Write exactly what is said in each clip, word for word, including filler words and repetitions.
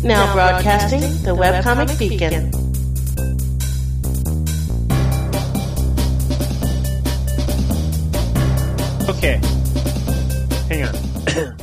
Now broadcasting the Webcomic Beacon. Okay. Hang on.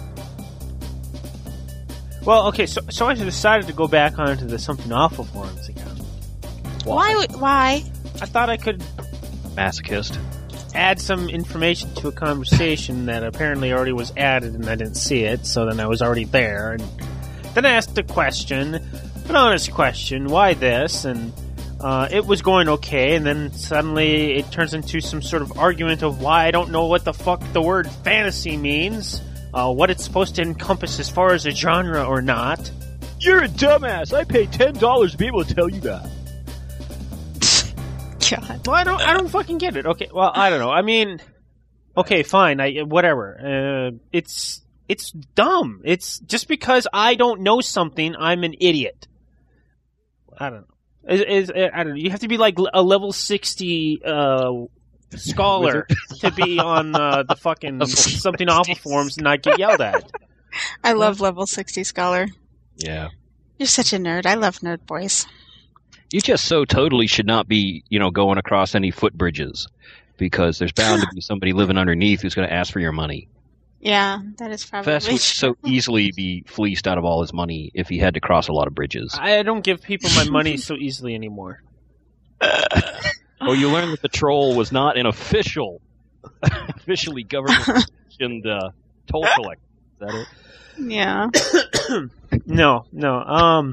Well, okay, so so I decided to go back onto the Something Awful forums again. Why? Why? Why? I thought I could Masochist. add some information to a conversation that apparently already was added and I didn't see it, so then I was already there. And then I asked a question, an honest question, why this? And uh, it was going okay, and then suddenly it turns into some sort of argument of why I don't know what the fuck the word fantasy means, uh, what it's supposed to encompass as far as a genre or not. You're a dumbass. I paid ten dollars to be able to tell you that. God. Well, I don't, I don't fucking get it. Okay, well, I don't know. I mean, okay, fine. I whatever. Uh, it's it's dumb. It's just because I don't know something, I'm an idiot. I don't know. Is, is I don't know. You have to be like a level sixty uh, scholar to be on uh, the fucking Something Awful forums and not get yelled at. I love level sixty scholar. Yeah. You're such a nerd. I love nerd boys. You just so totally should not be, you know, going across any footbridges, because there's bound to be somebody living underneath who's going to ask for your money. Yeah, that is probably Fess would so easily be fleeced out of all his money if he had to cross a lot of bridges. I don't give people my money so easily anymore. Oh, you learned that the troll was not an official, officially government-sanctioned uh, toll collector. Is that it? Yeah. No, no. Um.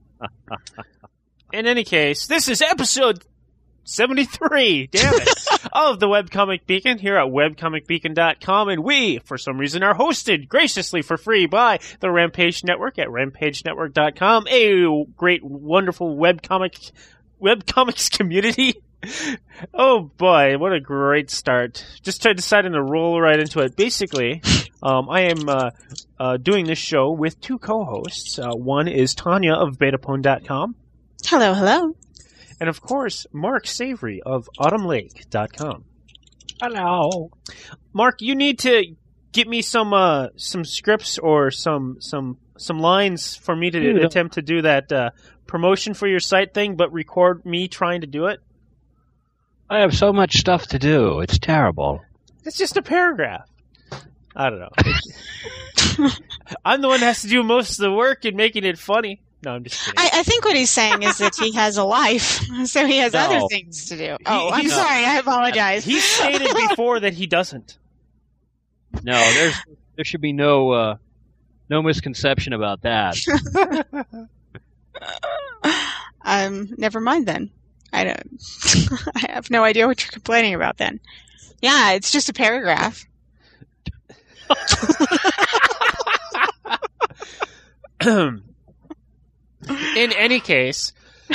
In any case, this is episode seventy-three, damn it, of the Webcomic Beacon here at webcomic beacon dot com, and we, for some reason, are hosted graciously for free by the Rampage Network at rampage network dot com, a great, wonderful webcomic, webcomics community. Oh boy, what a great start. Just deciding to roll right into it. Basically, um, I am uh, uh, doing this show with two co-hosts. Uh, one is Tanya of betapone dot com. Hello, hello. And of course, Mark Savory of autumn lake dot com. Hello. Mark, you need to get me some uh, some scripts or some some some lines for me to Dude. attempt to do that uh, promotion for your site thing, but record me trying to do it. I have so much stuff to do. It's terrible. It's just a paragraph. I don't know. I'm the one that has to do most of the work in making it funny. No, I'm just kidding. I, I think what he's saying is that he has a life, so he has No. other things to do. Oh, I'm he's- sorry. I apologize. He stated before that he doesn't. No, there's there should be no uh, no misconception about that. um, never mind then. I don't. I have no idea what you're complaining about then. Yeah, it's just a paragraph. In any case,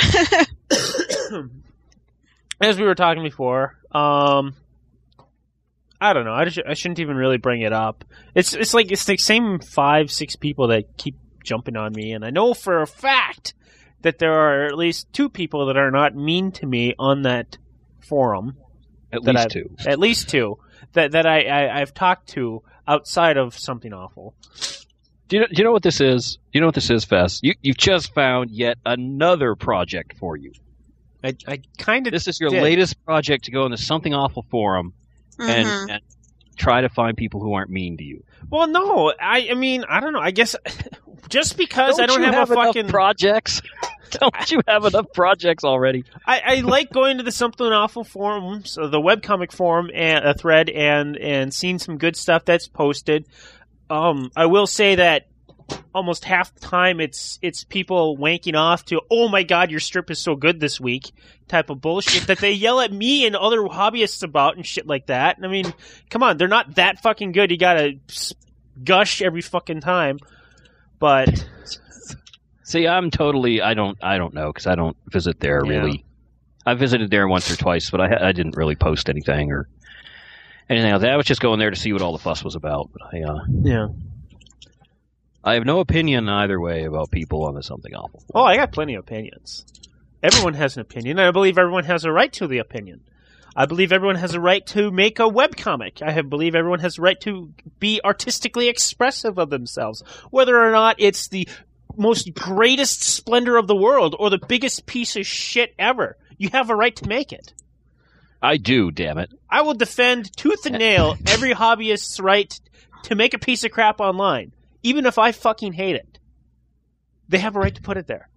as we were talking before, um, I don't know. I, just, I shouldn't even really bring it up. It's it's like it's the same five, six people that keep jumping on me, and I know for a fact that there are at least two people that are not mean to me on that forum. At that least I've- two. At least two that that I, I I've talked to outside of Something Awful. Do you know, do you know what this is? Do you know what this is, Fess? You, you've just found yet another project for you. I I kind of This is your did. latest project to go in the Something Awful forum and, Mhm. and try to find people who aren't mean to you. Well, no, I I mean I don't know. I guess just because I don't you have, have a enough fucking projects. Don't you have enough projects already? I, I like going to the Something Awful forums, uh, the webcomic forum and a thread, and and seeing some good stuff that's posted. Um, I will say that almost half the time it's it's people wanking off to, oh my god, your strip is so good this week, type of bullshit that they yell at me and other hobbyists about and shit like that. I mean, come on, they're not that fucking good. You gotta gush every fucking time, but. See, I'm totally. I don't. I don't know because I don't visit there Yeah. really. I visited there once or twice, but I, I didn't really post anything or anything else. I was just going there to see what all the fuss was about. But I, uh, Yeah. I have no opinion either way about people on the Something Awful. Oh, I got plenty of opinions. Everyone has an opinion, and I believe everyone has a right to the opinion. I believe everyone has a right to make a webcomic. I have, believe everyone has a right to be artistically expressive of themselves, whether or not it's the most greatest splendor of the world or the biggest piece of shit ever. You have a right to make it. I do, damn it. I will defend tooth and nail every hobbyist's right to make a piece of crap online, even if I fucking hate it. They have a right to put it there.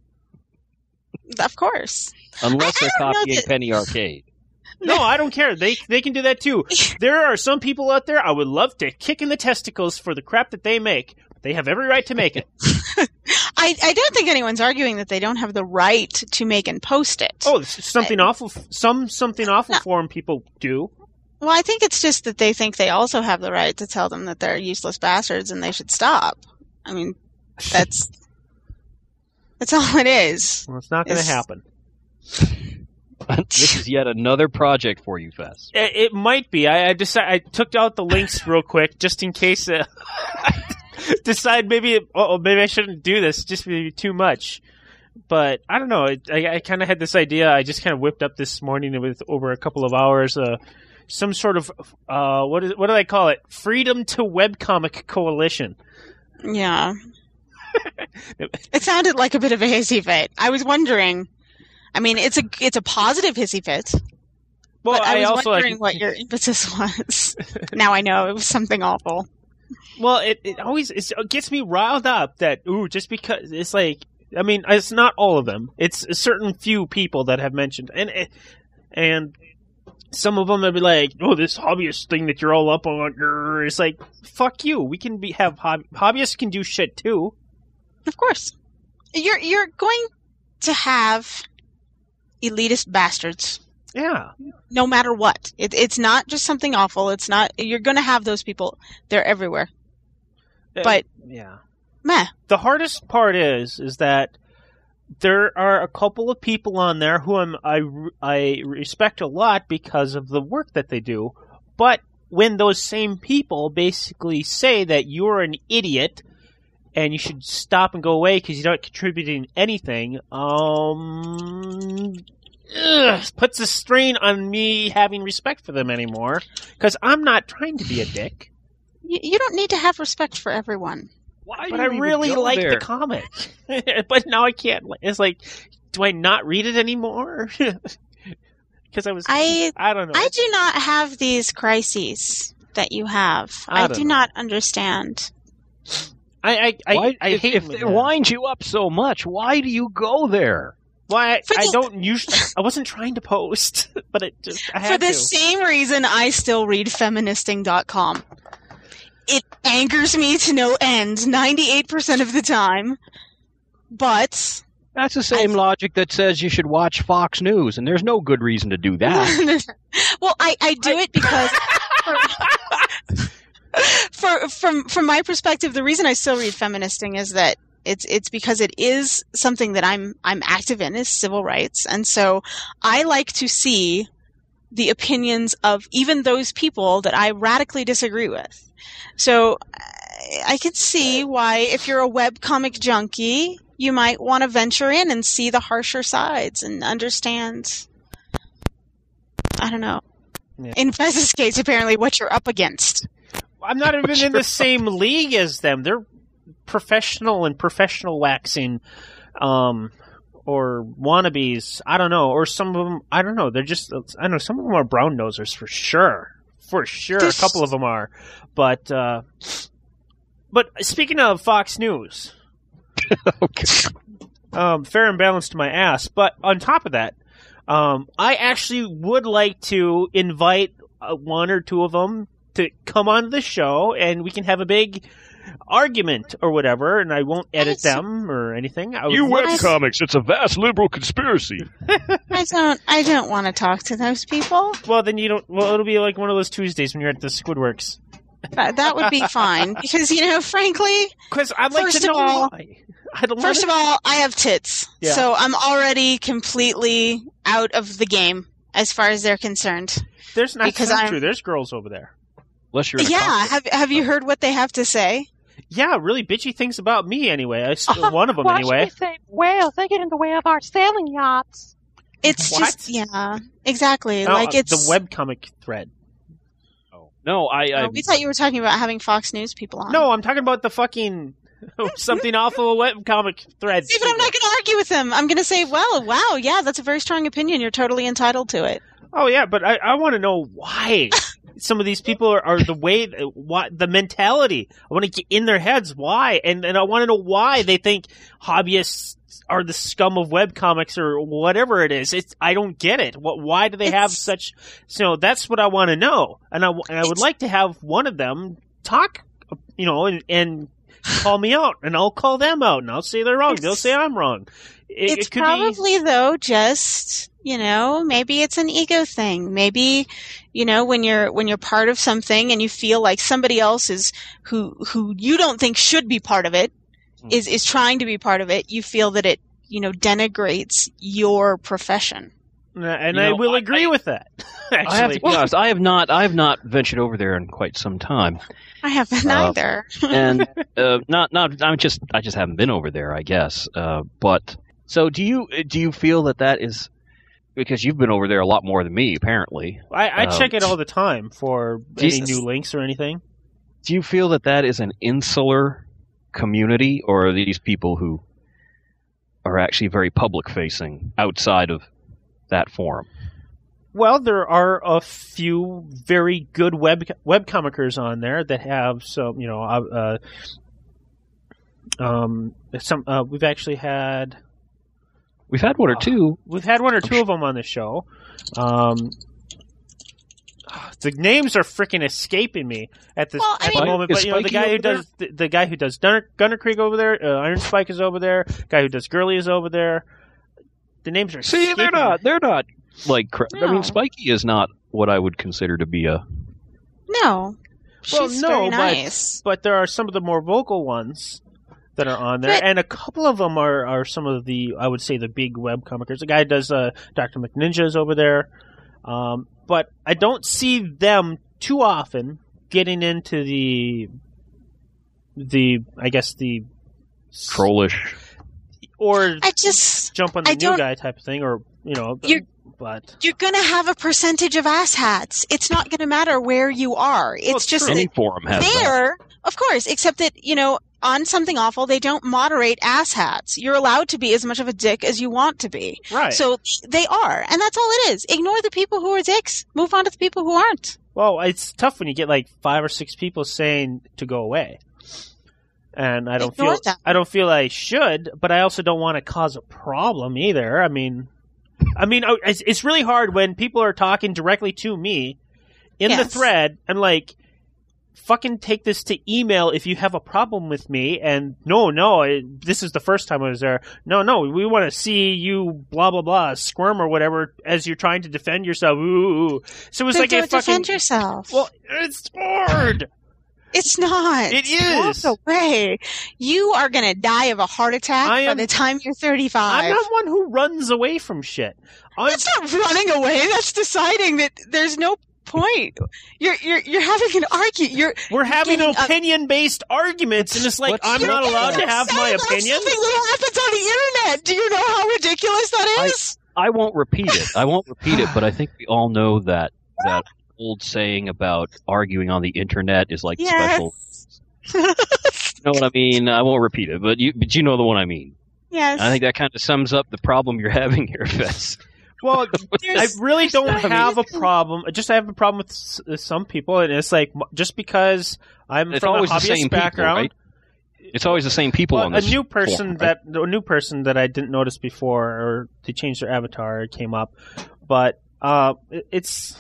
Of course. Unless I- they're I don't know copying that- Penny Arcade. No, I don't care. They they can do that too. There are some people out there I would love to kick in the testicles for the crap that they make. They have every right to make it. I, I don't think anyone's arguing that they don't have the right to make and post it. Oh, something awful. Some something awful No. forum people do. Well, I think it's just that they think they also have the right to tell them that they're useless bastards and they should stop. I mean, that's that's all it is. Well, it's not going to It's- happen. This is yet another project for you, Fess. It, it might be. I, I decided I took out the links real quick just in case. Uh, decide maybe oh maybe I shouldn't do this. Just maybe too much. But I don't know. It, I, I kind of had this idea. I just kind of whipped up this morning with over a couple of hours. Uh, some sort of uh, what is what do I call it? Freedom to Webcomic Coalition. Yeah. It sounded like a bit of a hissy fit. I was wondering. I mean, it's a it's a positive hissy fit. Well, but I, I, was also wondering like, what your impetus was. Now I know it was something awful. Well, it, it always it's, it gets me riled up that ooh just because it's like I mean it's not all of them. It's a certain few people that have mentioned and and some of them would be like, oh, this hobbyist thing that you're all up on. grr." It's like fuck you. We can be have hobby, hobbyists can do shit too. Of course, you're you're going to have elitist bastards. Yeah. No matter what, it, it's not just something awful. It's not. You're going to have those people. They're everywhere. But Uh, yeah. meh. The hardest part is is that there are a couple of people on there who I'm, I, I respect a lot because of the work that they do. But when those same people basically say that you're an idiot and you should stop and go away because you're not contributing anything, um, ugh, puts a strain on me having respect for them anymore because I'm not trying to be a dick. You, you don't need to have respect for everyone. Why But do I you even really go like there? the comic. But now I can't. It's like, do I not read it anymore? Because I was. I I don't know. I do not have these crises that you have. I I, don't do know. not understand. I I I, Why, I if, hate if when it that- winds you up so much, why do you go there? Why I, For I the- don't usually. I wasn't trying to post, but it just I For had the to. same reason I still read feministing dot com. It angers me to no end ninety-eight percent of the time. But That's the same I- logic that says you should watch Fox News, and there's no good reason to do that. well, I, I do it because for, for from from my perspective, the reason I still read feministing is that it's it's because it is something that I'm I'm active in is civil rights, and so I like to see the opinions of even those people that I radically disagree with. So I, I can see why if you're a webcomic junkie, you might want to venture in and see the harsher sides and understand. I don't know. Yeah. In Fez's case, apparently, what you're up against. I'm not even in the same league as them. They're professional and professional waxing, um, or wannabes. I don't know. Or some of them. I don't know. They're just. I don't know. Some of them are brown nosers for sure. For sure, a couple of them are. But uh, but speaking of Fox News, Okay. um, fair and balanced to my ass. But on top of that, um, I actually would like to invite uh, one or two of them to come on the show, and we can have a big argument or whatever. And I won't edit I see. them or anything. I would You love- webcomics, it's a vast liberal conspiracy. I don't. I don't want to talk to those people. Well, then you don't. Well, it'll be like one of those Tuesdays when you're at the Squidworks. That, that would be fine because you know, frankly, Because I'd like First to of know all- why. I'd love first to- of all, I have tits, Yeah. so I'm already completely out of the game as far as they're concerned. there's not because that's I'm- true. There's girls over there. Unless you're in a Yeah, comic. have have you heard what they have to say? Yeah, really bitchy things about me anyway. I s- Uh-huh. one of them What anyway. should we say? Whales, they get in the way of our sailing yachts. It's What? just yeah, exactly. Oh, like it's the webcomic thread. Oh. No, I, I Oh, we thought you were talking about having Fox News people on. No, I'm talking about the fucking something off of a webcomic thread. See, but I'm not going to argue with him. I'm going to say, well, wow, yeah, that's a very strong opinion. You're totally entitled to it. Oh yeah, but I, I want to know why some of these people are, are the way, why, the mentality. I want to get in their heads why, and and I want to know why they think hobbyists are the scum of webcomics or whatever it is. It's I don't get it. What? Why do they have It's- such? So that's what I want to know, and I and I would It's- like to have one of them talk, you know, and, and call me out, and I'll call them out, and I'll say they're wrong. They'll It's- say I'm wrong. It, It's it could probably, though, just, you know, maybe it's an ego thing. Maybe, you know, when you're when you're part of something and you feel like somebody else is who who you don't think should be part of it is is trying to be part of it, you feel that it, you know, denigrates your profession. be, and You I know, will I- agree with that. Actually, I have to be honest. I have not. I have not ventured over there in quite some time, I haven't Uh, either. and uh, not not. I'm just. I just haven't been over there. I guess. Uh, but so do you? Do you feel that that is because you've been over there a lot more than me, apparently? I, I Um, check it all the time for any Jesus. new links or anything. Do you feel that that is an insular community, or are these people who are actually very public facing outside of that forum? Well, there are a few very good web webcomicers on there that have some, you know, uh, uh, um, some. Uh, we've actually had We've had one or two. we've had one or two of them on the show. Um, the names are freaking escaping me at this Well, I at the mean- moment. Is But you know, the Spikey guy who over there? does the, the guy who does Gunner, Gunner Creek over there, uh, Iron Spike is over there. Guy who does Girly is over there. The names are See, they're escaping not. me. They're not like. Cra- I No. mean, Spikey is not what I would consider to be a. No. Well, She's no, very but- nice. But there are some of the more vocal ones that are on there, But- and a couple of them are, are some of the, I would say, the big webcomicers. The guy who does uh, Doctor McNinja is over there, um, but I don't see them too often getting into the the I guess the Trollish. or I just jump on the I new don't- guy type of thing, or you know, You're- but you're going to have a percentage of asshats. It's not going to matter where you are. It's it's just true. that Any forum has that. there, of course, except that, you know, on Something Awful, they don't moderate asshats. You're allowed to be as much of a dick as you want to be. right. So they are, and that's all it is. Ignore the people who are dicks. Move on to the people who aren't. Well, it's tough when you get like five or six people saying to go away, and I don't Ignore feel them. I don't feel I should, but I also don't want to cause a problem either. I mean, I mean, oh, it's, it's really hard when people are talking directly to me in the Yes. thread. I'm like, fucking take this to email if you have a problem with me. And no, no, it, this is the first time I was there. No, no, we want to see you blah blah blah squirm or whatever as you're trying to defend yourself. Ooh, so it's Then like a don't fucking. defend yourself. Well, it's hard. It's not. It is. Walk away. You are going to die of a heart attack I am- by the time you're thirty-five. I'm not one who runs away from shit. I'm, That's not running away. That's deciding that there's no point. You're you're you're having an argument. You're we're having getting up- opinion-based arguments, and it's like What's- I'm you're not allowed to getting have upset my about opinion. Something that happens on the internet. Do you know how ridiculous that is? I won't repeat it. I won't repeat it, but I think we all know that that old saying about arguing on the internet is like Yes. special. You know what I mean? I won't repeat it, but you but you know the one I mean. Yes. I think that kind of sums up the problem you're having here, Fess. Well, I There's- really don't I mean- have a problem. Just I have a problem with s- some people, and it's like m- just because I'm It's from a always the hobbyist same people, background. right? It's always the same people Well, on a this new person forum, right? that a new person that I didn't notice before, or they changed their avatar, it came up. But uh, it- it's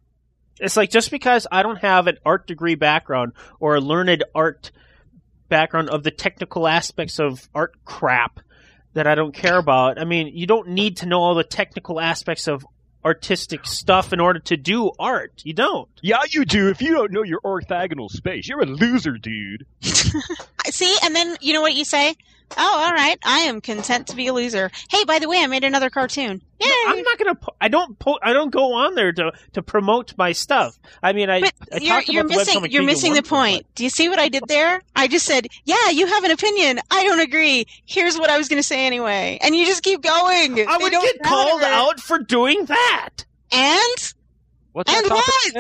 it's like just because I don't have an art degree background or a learned art background of the technical aspects of art crap that I don't care about. I mean, you don't need to know all the technical aspects of artistic stuff in order to do art. You don't. Yeah, you do. If you don't know your orthogonal space, you're a loser, dude. See, and then you know what you say? Oh, all right. I am content to be a loser. Hey, by the way, I made another cartoon. Yay! I'm not gonna. Po- I don't. Po- I don't go on there to to promote my stuff. I mean, I. But I you're, talked you're about the missing webcomic you're Vegan missing the one time, point. Do you see what I did there? I just said, "Yeah, you have an opinion. I don't agree. Here's what I was going to say anyway." And you just keep going. but I They would don't get called matter. out for doing that. And What's and that topic what? today?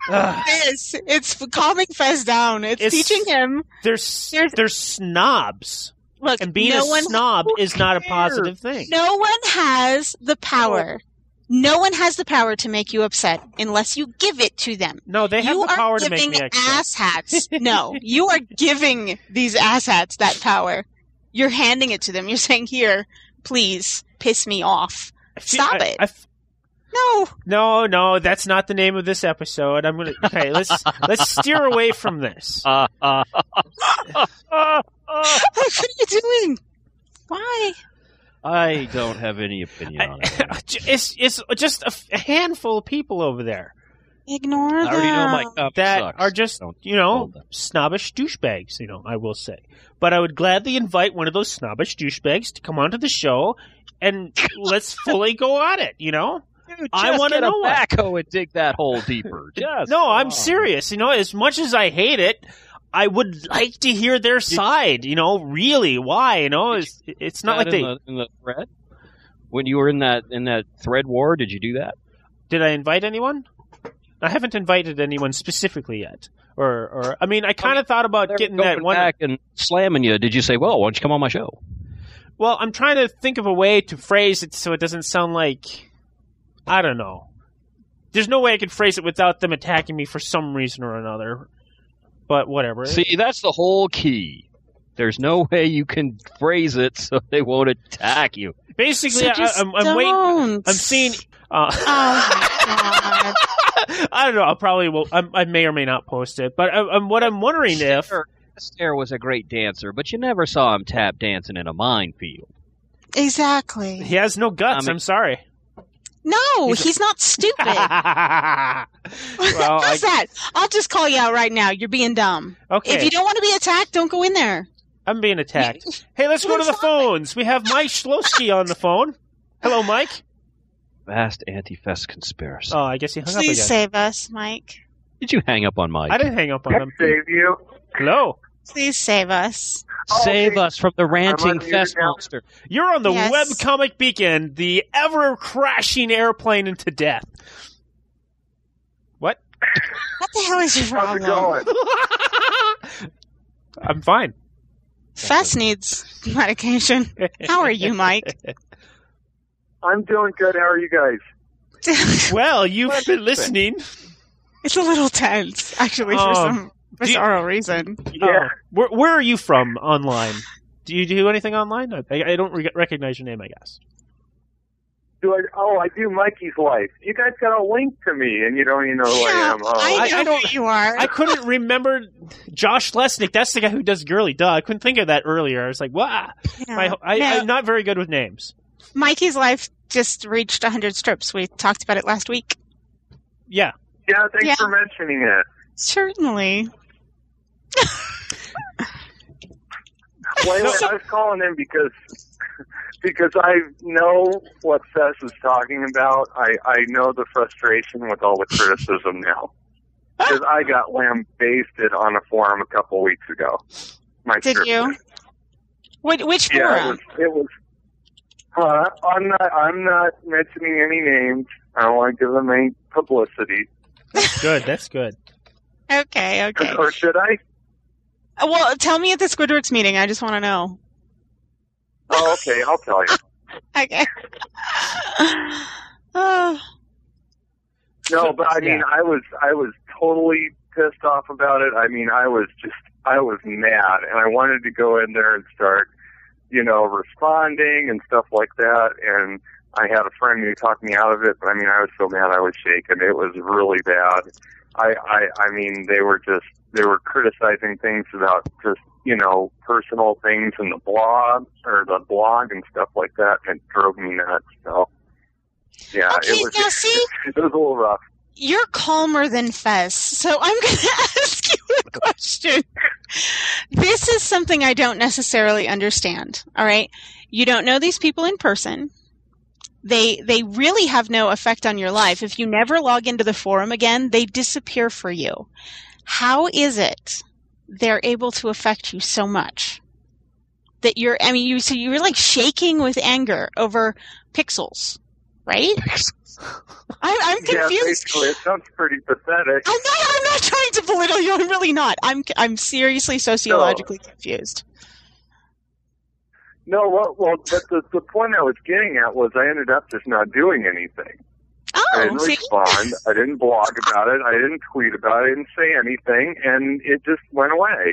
Ugh. This it's calming Fez down. It's, It's- teaching him. They're s- There's- they're snobs, Look, and being no a one, snob who is not a cares? positive thing. no one has the power. No one has the power to make you upset unless you give it to them. No, they have you the power are to make giving me upset. asshats. No, you are giving these asshats that power. You're handing it to them. You're saying, "Here, please, piss me off." I feel- Stop I- it. I f- No, no, no, that's not the name of this episode. I'm gonna. Okay, let's let's steer away from this. Uh, uh, what are you doing? Why? I don't have any opinion on it. It's it's just a, f- a handful of people over there Ignore I them. already know my cup that sucks. are just Don't you know hold them. snobbish douchebags. You know, I will say, but I would gladly invite one of those snobbish douchebags to come onto the show and let's fully go at it. You know. Dude, I just wanna get a know it. backhoe and dig that hole deeper. Just No, come I'm on. serious. You know, as much as I hate it, I would like to hear their side. You know, really, why? You know, it's, it's not like That they. in the, in the thread. When you were in that in that thread war, did you do that? Did I invite anyone? I haven't invited anyone specifically yet. Or, or I mean, I kind of thought about They're getting going that one. back and slamming you. Did you say, "Well, why don't you come on my show"? Well, I'm trying to think of a way to phrase it so it doesn't sound like I don't know. There's no way I could phrase it without them attacking me for some reason or another. But whatever. See, that's the whole key. There's no way you can phrase it so they won't attack you. Basically, So I, just I'm, I'm waiting. don't. I'm seeing. Uh, Oh my god! I don't know. I'll probably will. I, I may or may not post it. But I, I'm, what I'm wondering if Sure, Astaire was a great dancer, but you never saw him tap dancing in a minefield. Exactly. he has no guts. I mean- I'm sorry. No, He's he's, a- not stupid. well, How's I, that? I'll just call you out right now. You're being dumb. okay. If you don't want to be attacked, don't go in there. I'm being attacked. Hey, let's go to the phones. We have Mike Schlowski on the phone. Hello, Mike. Vast anti-fest conspiracy. Oh, I guess he hung up Please again. save us, Mike. Did you hang up on Mike? I didn't hang up on him. Save you. Hello. Please save us. Save Okay. us from the ranting unmuted fest now. monster. You're on the Yes. webcomic beacon, the ever-crashing airplane into death. What? What the hell is your How's it problem? going? I'm fine. Fess needs medication. How are you, Mike? I'm doing good. How are you guys? Well, you've been listening. It's a little tense, actually, for Um, some do you- bizarre reason. Yeah. Oh, where, where are you from online? Do you do anything online? I, I don't re- recognize your name, I guess. Do I? Oh, I do Mikey's Life. You guys got a link to me, and you don't even know who I Yeah, am. Oh. I I- know I don't- who you are. I couldn't remember Josh Lesnick. That's the guy who does Girly. Duh. I couldn't think of that earlier. I was like, wow. Yeah. My, I, No, I'm not very good with names. Mikey's life just reached one hundred strips. We talked about it last week. Yeah. Yeah, thanks Yeah. for mentioning it. Certainly. Well, anyway, I was calling in because because I know what Fess is talking about. I, I know the frustration with all the criticism now. Because I got lambasted on a forum a couple weeks ago. My Did script you? did. Which, which Yeah, it forum? was. It was uh, I'm not. I'm not mentioning any names. I don't want to give them any publicity. Good. That's good. Okay, okay. Or should I? Uh, Well, tell me at the Squidworks meeting. I just want to know. Oh, okay. I'll tell you. Okay. oh, No, but I mean, Yeah. I was. I was totally pissed off about it. I mean, I was just. I was mad, and I wanted to go in there and start, you know, responding and stuff like that. And I had a friend who talked me out of it, but I mean, I was so mad I was shaking. It was really bad. I, I, I mean, they were just, they were criticizing things about just, you know, personal things in the blog, or the blog and stuff like that, and it drove me nuts. So, yeah, Okay, it was, now see? it was a little rough. you're calmer than Fess, so I'm going to ask you a question. This is something I don't necessarily understand, all right? You don't know these people in person. They they really have no effect on your life. If you never log into the forum again, they disappear for you. How is it they're able to affect you so much? That you're, I mean, you so you're like shaking with anger over pixels. right? I, I'm Yeah, confused. basically, it sounds pretty pathetic. I'm not. I'm not trying to belittle you. I'm really not. I'm. I'm seriously sociologically no. confused. No, well, well, but the the point I was getting at was I ended up just not doing anything. Oh, I didn't see? respond. I didn't blog about it. I didn't tweet about it. I didn't say anything, and it just went away.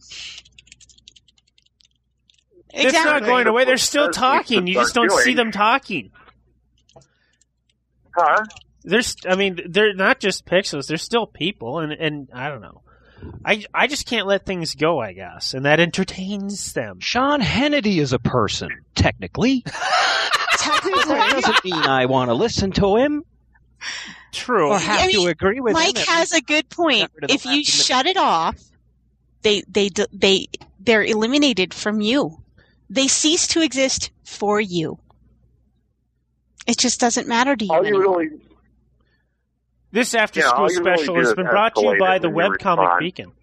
Exactly. It's not going away. They're still talking. You just don't doing. see them talking. Huh? There's, I mean, they're not just pixels. They're still people, and, and I don't know. I, I just can't let things go, I guess, and that entertains them. Sean Hannity is a person, technically. Technically. That doesn't mean I want to listen to him. True. Or have I mean, to agree with Mike him. has a good point. Got rid of the If you last shut it off, they they they they're eliminated from you. They cease to exist for you. It just doesn't matter to you All you anymore. really, This after Yeah, school all you really special do has is been brought to you escalate by it the when you webcomic respond. Beacon.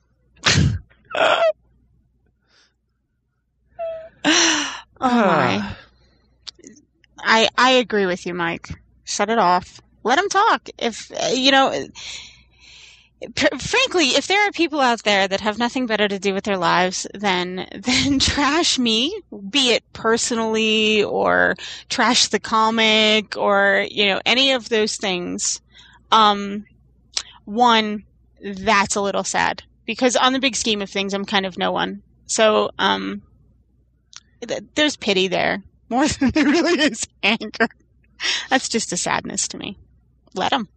Oh my! I I agree with you, Mike. Shut it off. Let them talk. If uh, you know, p- frankly, if there are people out there that have nothing better to do with their lives than than trash me, be it personally or trash the comic or you know any of those things, um, one that's a little sad because on the big scheme of things, I'm kind of no one. So um. There's pity there more than there really is anger. That's just a sadness to me. Let them.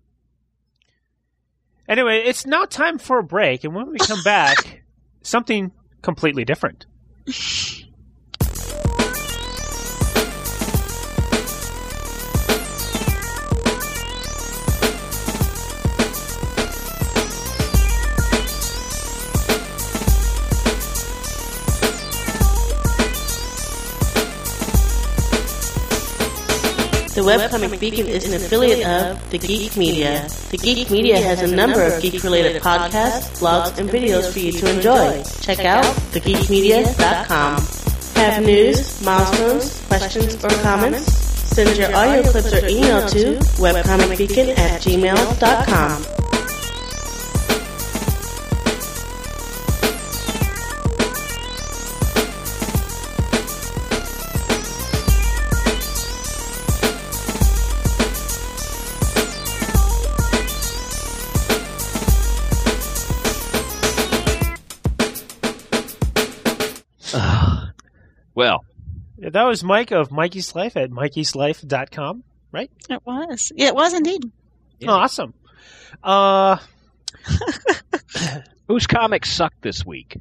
Anyway, it's now time for a break, and when we come back, something completely different. The Webcomic Beacon is an affiliate of The Geek Media. The Geek Media has a number of geek-related podcasts, blogs, and videos for you to enjoy. Check out the geek media dot com. Have news, milestones, questions, or comments? Send your audio clips or email to webcomicbeacon at gmail dot com. Well, Yeah, that was Mike of Mikey's Life at Mikey's Life dot com, right? It was. Yeah, it was indeed. yeah. Oh, awesome. Uh, Whose comics sucked this week?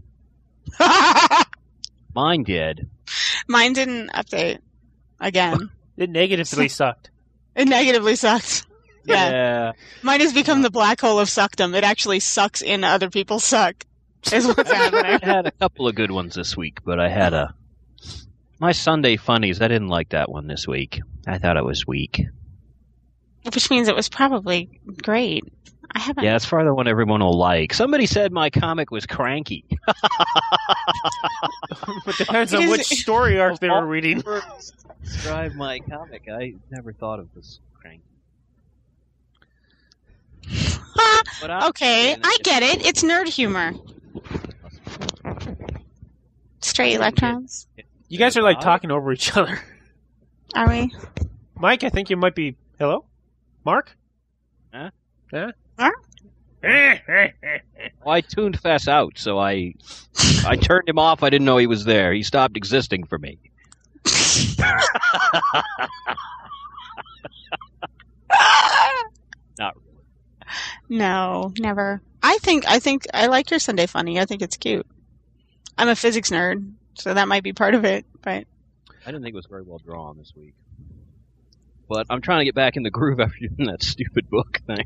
Mine did. Mine didn't update again. it negatively sucked. It negatively sucked. Yeah. Yeah. Mine has become the black hole of suckdom. It actually sucks in other people's suck. Is what's happening. I had a couple of good ones this week, but I had a... My Sunday Funnies, I didn't like that one this week. I thought it was weak. Which means it was probably great. I haven't. Yeah, it's probably the one everyone will like. Somebody said my comic was cranky. It depends on Is- which story arc they were reading. Describe my comic. I never thought of this cranky. But I'm Okay, saying I that- get it. It's nerd humor. Straight electrons. You guys are like talking over each other. Are we? Mike, I think you might be... Hello? Mark? Huh? Yeah? Huh? Well, I tuned Fess out, so I I turned him off. I didn't know he was there. He stopped existing for me. Not really. No, never. I think I think I like your Sunday Funny. I think it's cute. I'm a physics nerd, so that might be part of it. But I didn't think it was very well drawn this week. But I'm trying to get back in the groove after doing that stupid book thing.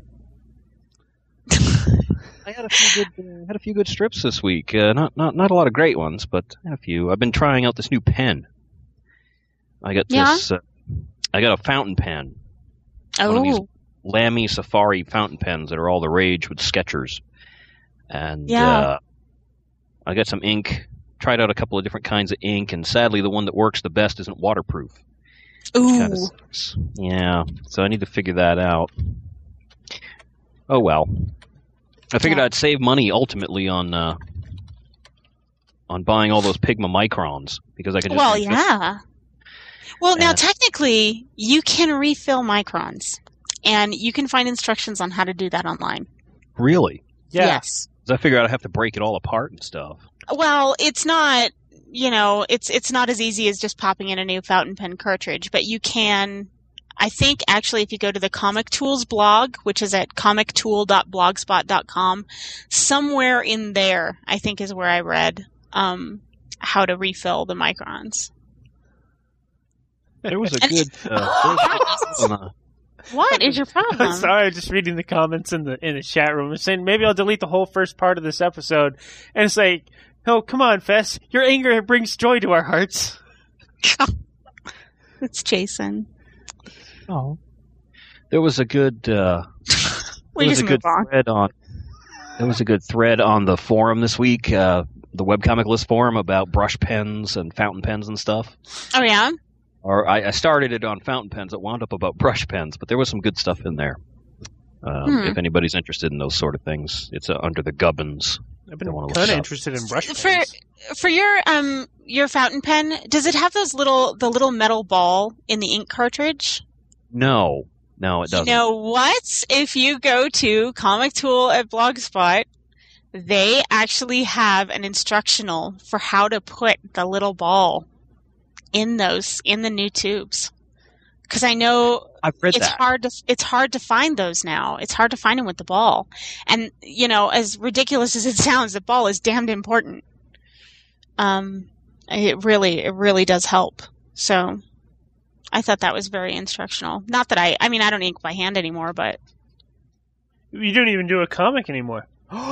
I had a few good, uh, had a few good strips this week. Uh, not, not, not a lot of great ones, but I had a few. I've been trying out this new pen. I got Yeah? this. Uh, I got a fountain pen. One of these oh, Lamy Safari fountain pens that are all the rage with Skechers. And Yeah. uh, I got some ink. Tried out a couple of different kinds of ink, and sadly, the one that works the best isn't waterproof. Ooh. Kinda sucks. Yeah, so I need to figure that out. Oh well. I figured Yeah. I'd save money ultimately on uh, on buying all those Pigma Microns because I could just Well, refill- yeah. Well, now Yeah. technically, you can refill microns, and you can find instructions on how to do that online. Really? Yeah. Yes. 'Cause I figured I'd have to break it all apart and stuff. Well, it's not, you know, it's it's not as easy as just popping in a new fountain pen cartridge, but you can. I think actually, if you go to the Comic Tools blog, which is at comic tool dot blogspot dot com, somewhere in there, I think is where I read um, how to refill the microns. There was a good. Uh, there was a- uh, What is your problem? Sorry, I'm just reading the comments in the in the chat room. It's saying maybe I'll delete the whole first part of this episode, and it's like, oh, come on, Fess, your anger brings joy to our hearts. It's Jason. oh. There was a good. Uh, We there was just a good move on. thread on. There was a good thread on the forum this week, uh, the webcomic list forum about brush pens and fountain pens and stuff. Oh yeah. Or I, I started it on fountain pens. It wound up about brush pens, but there was some good stuff in there. Um, Hmm. If anybody's interested in those sort of things, it's uh, under the Gubbins. I've been I wanna look kind it of up. interested in brush For pens. for your um your fountain pen, does it have those little the little metal ball in the ink cartridge? No, no, it doesn't. You know what? If you go to Comic Tool at Blogspot, they actually have an instructional for how to put the little ball in those in the new tubes. Because I know I've read it's that. hard to it's hard to find those now. It's hard to find them with the ball, and you know, as ridiculous as it sounds, the ball is damned important. Um, it really it really does help. So, I thought that was very instructional. Not that I I mean I don't ink by hand anymore, but You don't even do a comic anymore.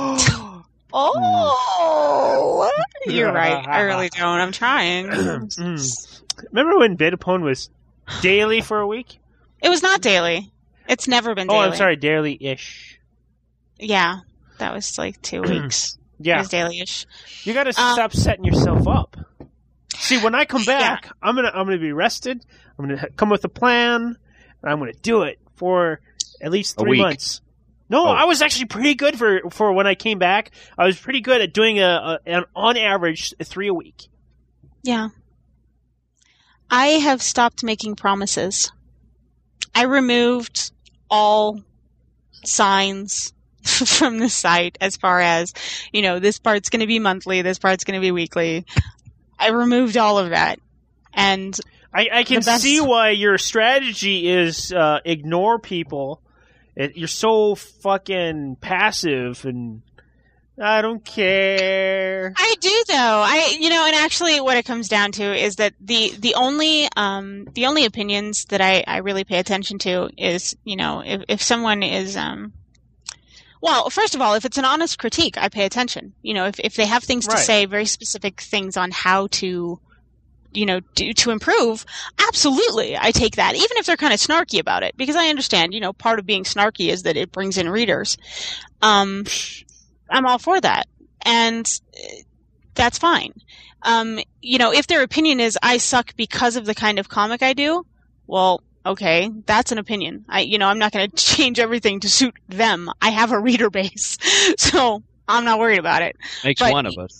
oh, you're right. I really don't. I'm trying. Mm. Remember when Betapone was daily for a week? It was not daily. It's never been Oh, daily. I'm sorry, daily-ish. Yeah, that was like two weeks. It Yeah, was daily-ish. you got to Um, stop setting yourself up. See, when I come back, I'm gonna I'm gonna be rested. I'm gonna come with a plan, and I'm gonna do it for at least A three week. months. No, Oh. I was actually pretty good for for when I came back. I was pretty good at doing a, a an on average three a week. Yeah. I have stopped making promises. I removed all signs from the site as far as, you know, this part's going to be monthly, this part's going to be weekly. I removed all of that. And I, I can The best- see why your strategy is uh, ignore people. It, you're so fucking passive, and I don't care. I do though. I you know, and actually what it comes down to is that the the only um the only opinions that I, I really pay attention to is, you know, if if someone is um well, first of all, if it's an honest critique, I pay attention. You know, if if they have things to Right. say, very specific things on how to you know, do to improve, absolutely, I take that, even if they're kind of snarky about it, because I understand, you know, part of being snarky is that it brings in readers. Um, I'm all for that, and uh, that's fine. Um, you know, if their opinion is I suck because of the kind of comic I do, well, okay, that's an opinion. I, you know, I'm not going to change everything to suit them. I have a reader base, so I'm not worried about it. Makes But- one of us.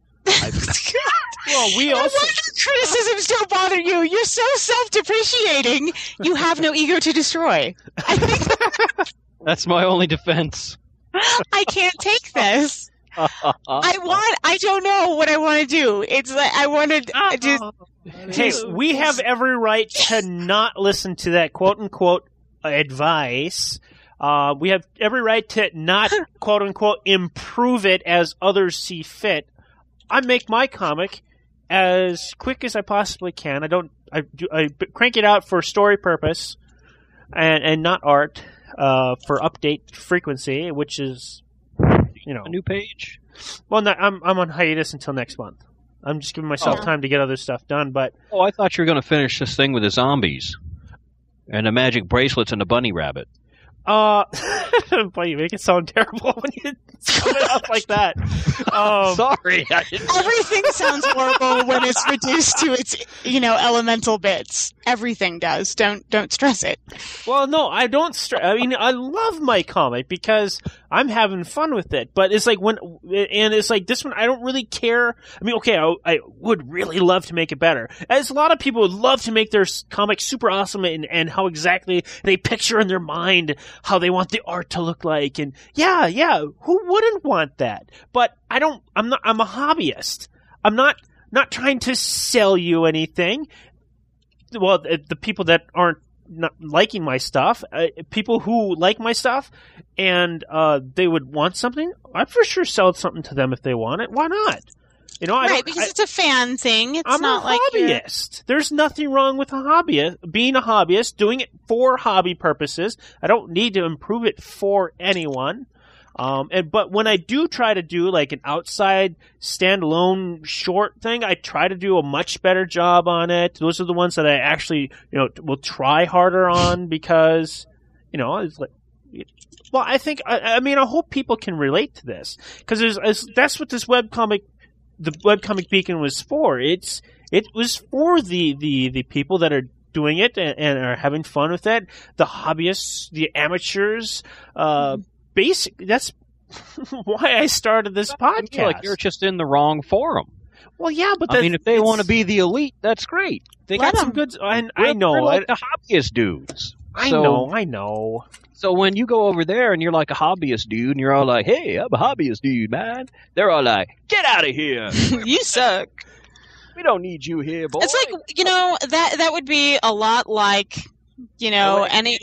Well, we No also wonder criticisms don't bother you. You're so self-depreciating. You have no ego to destroy. I think That's my only defense. I can't take this. I want. I don't know what I want to do. It's like I want to just. Hey, we have every right to not listen to that quote unquote advice. Uh, we have every right to not quote unquote improve it as others see fit. I make my comic as quick as I possibly can. I don't. I do. I crank it out for story purpose, and and not art. Uh, for update frequency, which is, you know, A new page. well, not, I'm I'm on hiatus until next month. I'm just giving myself Oh. time to get other stuff done, but. Oh, I thought you were going to finish this thing with the zombies and the magic bracelets and the bunny rabbit. Uh, boy, you make it sound terrible when you sum it up like that. Um, Sorry. I didn't... Everything sounds horrible when it's reduced to its, you know, elemental bits. Everything does. Don't don't stress it. Well, no, I don't. Str- I mean, I love my comic because I'm having fun with it. But it's like when, and it's like this one, I don't really care. I mean, okay, I, I would really love to make it better. As a lot of people would love to make their comic super awesome and, and how exactly they picture in their mind how they want the art to look like. And yeah, yeah, who wouldn't want that? But I don't. I'm not. I'm a hobbyist. I'm not not trying to sell you anything. Well, the, the people that aren't not liking my stuff, uh, people who like my stuff, and uh, they would want something, I'd for sure sell something to them if they want it. Why not? You know, I right, don't, because I, it's a fan thing. It's I'm not a like hobbyist. There's nothing wrong with a hobbyist, being a hobbyist, doing it for hobby purposes. I don't need to improve it for anyone. Um, and but when I do try to do like an outside standalone short thing, I try to do a much better job on it. Those are the ones that I actually, you know, will try harder on because, you know, it's like, well, I think, I, I mean, I hope people can relate to this because there's, that's what this webcomic, the webcomic Beacon was for. It's, it was for the, the, the people that are doing it and, and are having fun with it, the hobbyists, the amateurs, uh, mm-hmm. Basic. That's why I started this podcast. I feel like you're just in the wrong forum. Well, yeah, but I mean, if they want to be the elite, that's great. They got some good. I, I know, we're like I, the hobbyist dudes. I so, know, I know. So when you go over there and you're like a hobbyist dude, and you're all like, "Hey, I'm a hobbyist dude, man," they're all like, "Get out of here! You suck. We don't need you here, boy." It's like, you know, that that would be a lot like, you know, any.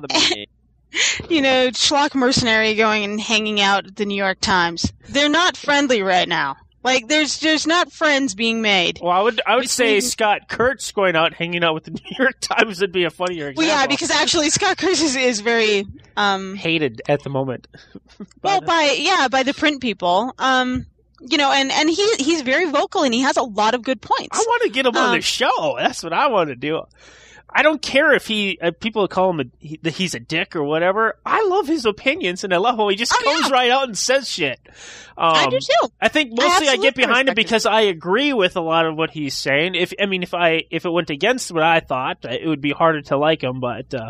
You know, schlock mercenary going and hanging out at the New York Times. They're not friendly right now. Like, there's there's not friends being made. Well, I would I would Between... say Scott Kurtz going out hanging out with the New York Times would be a funnier example. Well, yeah, because actually Scott Kurtz is, is very um, hated at the moment. Well, by yeah, by the print people. Um, you know, and, and he he's very vocal and he has a lot of good points. I want to get him um, on the show. That's what I want to do. I don't care if he uh, people call him a, he, he's a dick or whatever. I love his opinions and I love how he just oh, comes yeah. right out and says shit. Um, I do too. I think mostly I, I get behind him it. because I agree with a lot of what he's saying. If I mean, if I if it went against what I thought, it would be harder to like him. But uh,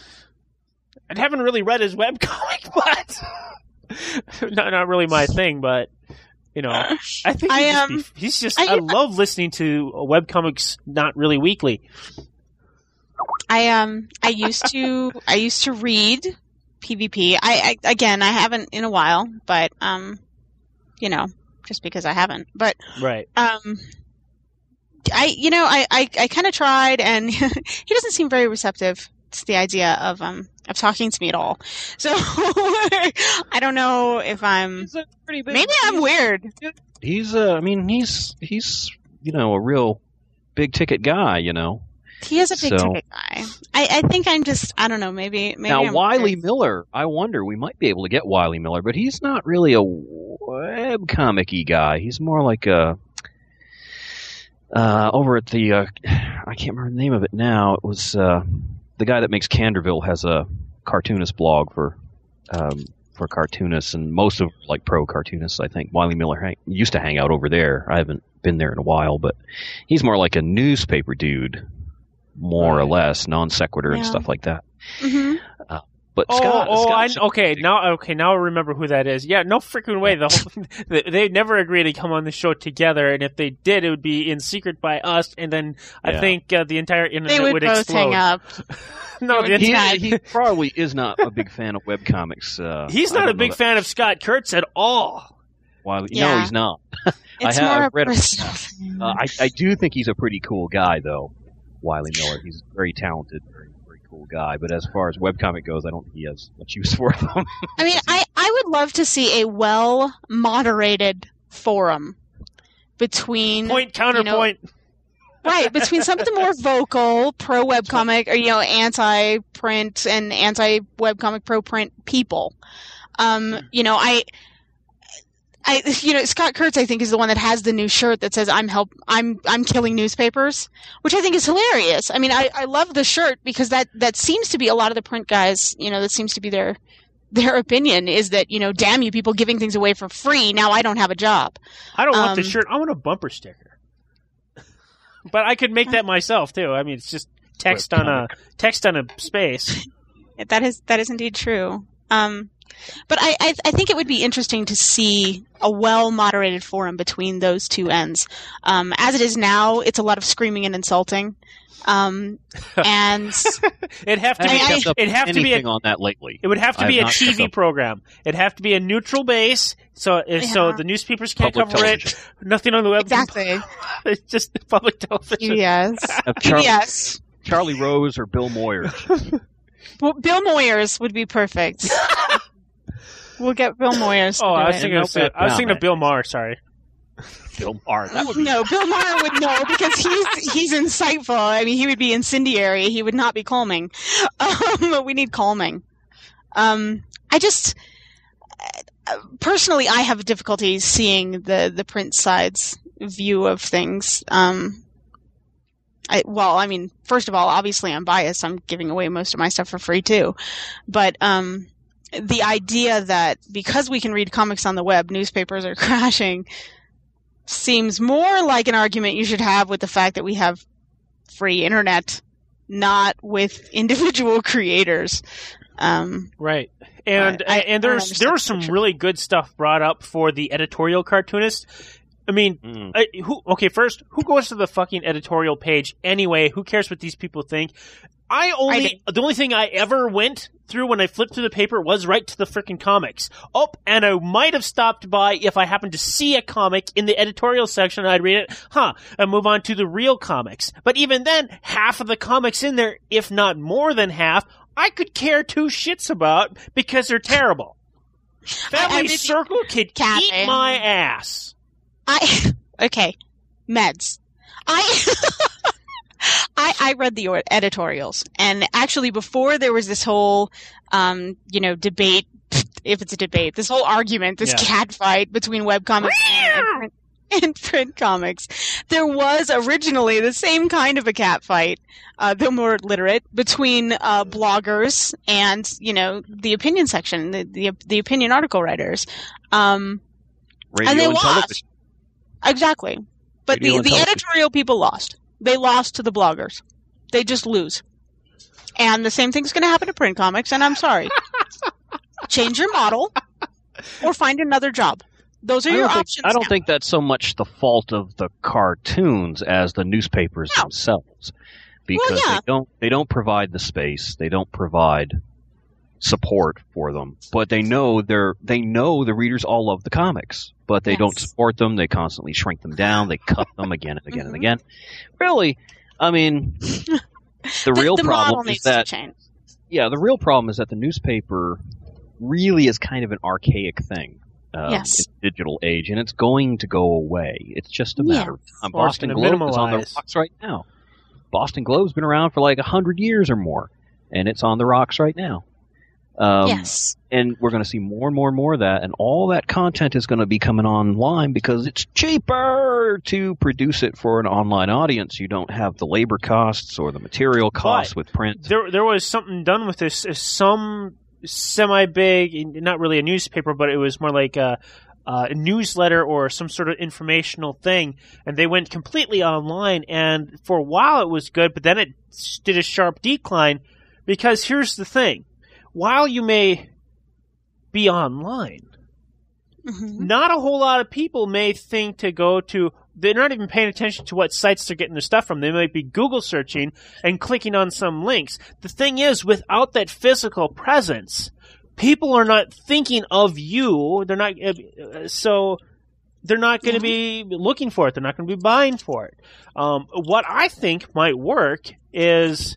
I haven't really read his webcomic, but not not really my thing. But you know, I think I, just um, be, he's just. I, I love listening to webcomics, not really weekly. I um I used to I used to read PvP. I, I again I haven't in a while, but um you know, just because I haven't. But right. Um I you know, I I, I kind of tried and he doesn't seem very receptive to the idea of um of talking to me at all. So I don't know if I'm pretty big, maybe I'm weird. He's uh I mean he's he's you know a real big ticket guy, you know. He is a big so, ticket guy. I, I think I'm just, I don't know, maybe. maybe now, I'm Wiley weird. Miller, I wonder, we might be able to get Wiley Miller, but he's not really a webcomic-y guy. He's more like a, uh, over at the, uh, I can't remember the name of it now. It was, uh, the guy that makes Canderville has a cartoonist blog for, um, for cartoonists, and most of, like, pro cartoonists, I think. Wiley Miller hang, used to hang out over there. I haven't been there in a while, but he's more like a newspaper dude. More or less, non sequitur yeah. and stuff like that. Mm-hmm. Uh, but oh, Scott, oh, Scott, I, okay, now, okay, now I remember who that is. Yeah, no freaking way. The whole, they, they never agreed to come on the show together, and if they did, it would be in secret by us, and then I yeah. think uh, the entire internet they would, would both explode. hang up. no, the he, entire, he probably is not a big fan of webcomics. Uh, he's not a big that. fan of Scott Kurtz at all. Wiley, yeah. No, he's not. It's I have more read personal. uh, I, I do think he's a pretty cool guy, though. Wiley Miller. He's very talented, very, very cool guy. But as far as webcomic goes, I don't think he has much use for them. I mean, I, I would love to see a well-moderated forum between... Point, counterpoint. You know, right, between some of the more vocal pro-webcomic or, you know, anti-print and anti-webcomic pro-print people. Um, you know, I... I, you know, Scott Kurtz, I think, is the one that has the new shirt that says "I'm help, I'm, I'm killing newspapers," which I think is hilarious. I mean, I, I love the shirt because that, that seems to be a lot of the print guys. You know, that seems to be their, their opinion is that, you know, damn you, people giving things away for free. Now I don't have a job. I don't want Um, the shirt. I want a bumper sticker. But I could make that myself too. I mean, it's just text on a text on a space. That is that is indeed true. Um, but I, I I think it would be interesting to see a well moderated forum between those two ends. Um, as it is now, it's a lot of screaming and insulting. Um, and It'd have to I be. haven't kept up It'd have to be anything a, on that lately. It would have to I be have a not T kept V up. program. It'd have to be a neutral base, so if, so Yeah. the newspapers can't Public cover television. it. Nothing on the web. exactly, It's just public television. yes, Have Char- yes. Charlie Rose or Bill Moyers. Well, Bill Moyers would be perfect. We'll get Bill Moyers. To Oh, do I was it. thinking. Of, No, I was no, thinking of man. Bill Maher. Sorry. Bill Maher. That would be No, Bill Maher would know because he's he's insightful. I mean, he would be incendiary. He would not be calming. Um, we need calming. Um, I just uh, personally, I have difficulty seeing the the print side's view of things. Um, I, well, I mean, first of all, obviously, I'm biased. I'm giving away most of my stuff for free too, but um, the idea that because we can read comics on the web, newspapers are crashing seems more like an argument you should have with the fact that we have free internet, not with individual creators. Um, Right. And I- I- and I don't there's understand there was the some picture. really good stuff brought up for the editorial cartoonist. I mean, Mm. I, who? Okay, first, who goes to the fucking editorial page anyway? Who cares what these people think? I only the only thing I ever went through when I flipped through the paper was right to the frickin' comics. Oh, and I might have stopped by if I happened to see a comic in the editorial section. I'd read it, huh, and move on to the real comics. But even then, half of the comics in there, if not more than half, I could care two shits about because they're terrible. Family I really- Circle could Kathy. eat my ass. I okay, meds. I I I read the or- editorials, and actually, before there was this whole, um, you know, debate. If it's a debate, this whole argument, this Yeah. cat fight between webcomics and, and, print, and print comics, there was originally the same kind of a cat fight, uh, though more literate, between uh, bloggers and you know the opinion section, the the, the opinion article writers. Um, radio and they and lost. television. Exactly. But Radio the, and the television. editorial people lost. They lost to the bloggers. They just lose. And the same thing's going to happen to print comics, and I'm sorry. Change your model or find another job. Those are I your don't, think, options I don't now. think that's so much the fault of the cartoons as the newspapers No. themselves, because yeah. they don't they don't provide the space, they don't provide support for them, but they know they're they know the readers all love the comics, but they Yes. don't support them. They constantly shrink them down. They cut them again and again and Mhm. again. Really, I mean, the, the, real the model problem needs is that to change. yeah, the real problem is that the newspaper really is kind of an archaic thing. Um, Yes. in the digital age, and it's going to go away. It's just a matter of time. Or it's Boston gonna Globe is on the minimalize. rocks right now. Boston Globe's been around for like a hundred years or more, and it's on the rocks right now. Um, Yes. And we're going to see more and more and more of that, and all that content is going to be coming online because it's cheaper to produce it for an online audience. You don't have the labor costs or the material costs with print. There, there was something done with this. uh, Some semi-big, not really a newspaper, but it was more like a, a newsletter or some sort of informational thing, and they went completely online. And for a while, it was good, but then it did a sharp decline because here's the thing: while you may be online, Mhm. not a whole lot of people may think to go to. They're not even paying attention to what sites they're getting their stuff from. They might be Google searching and clicking on some links. The thing is, without that physical presence, people are not thinking of you. They're not, uh, so they're not going to be looking for it. They're not going to be buying for it. Um, what I think might work is,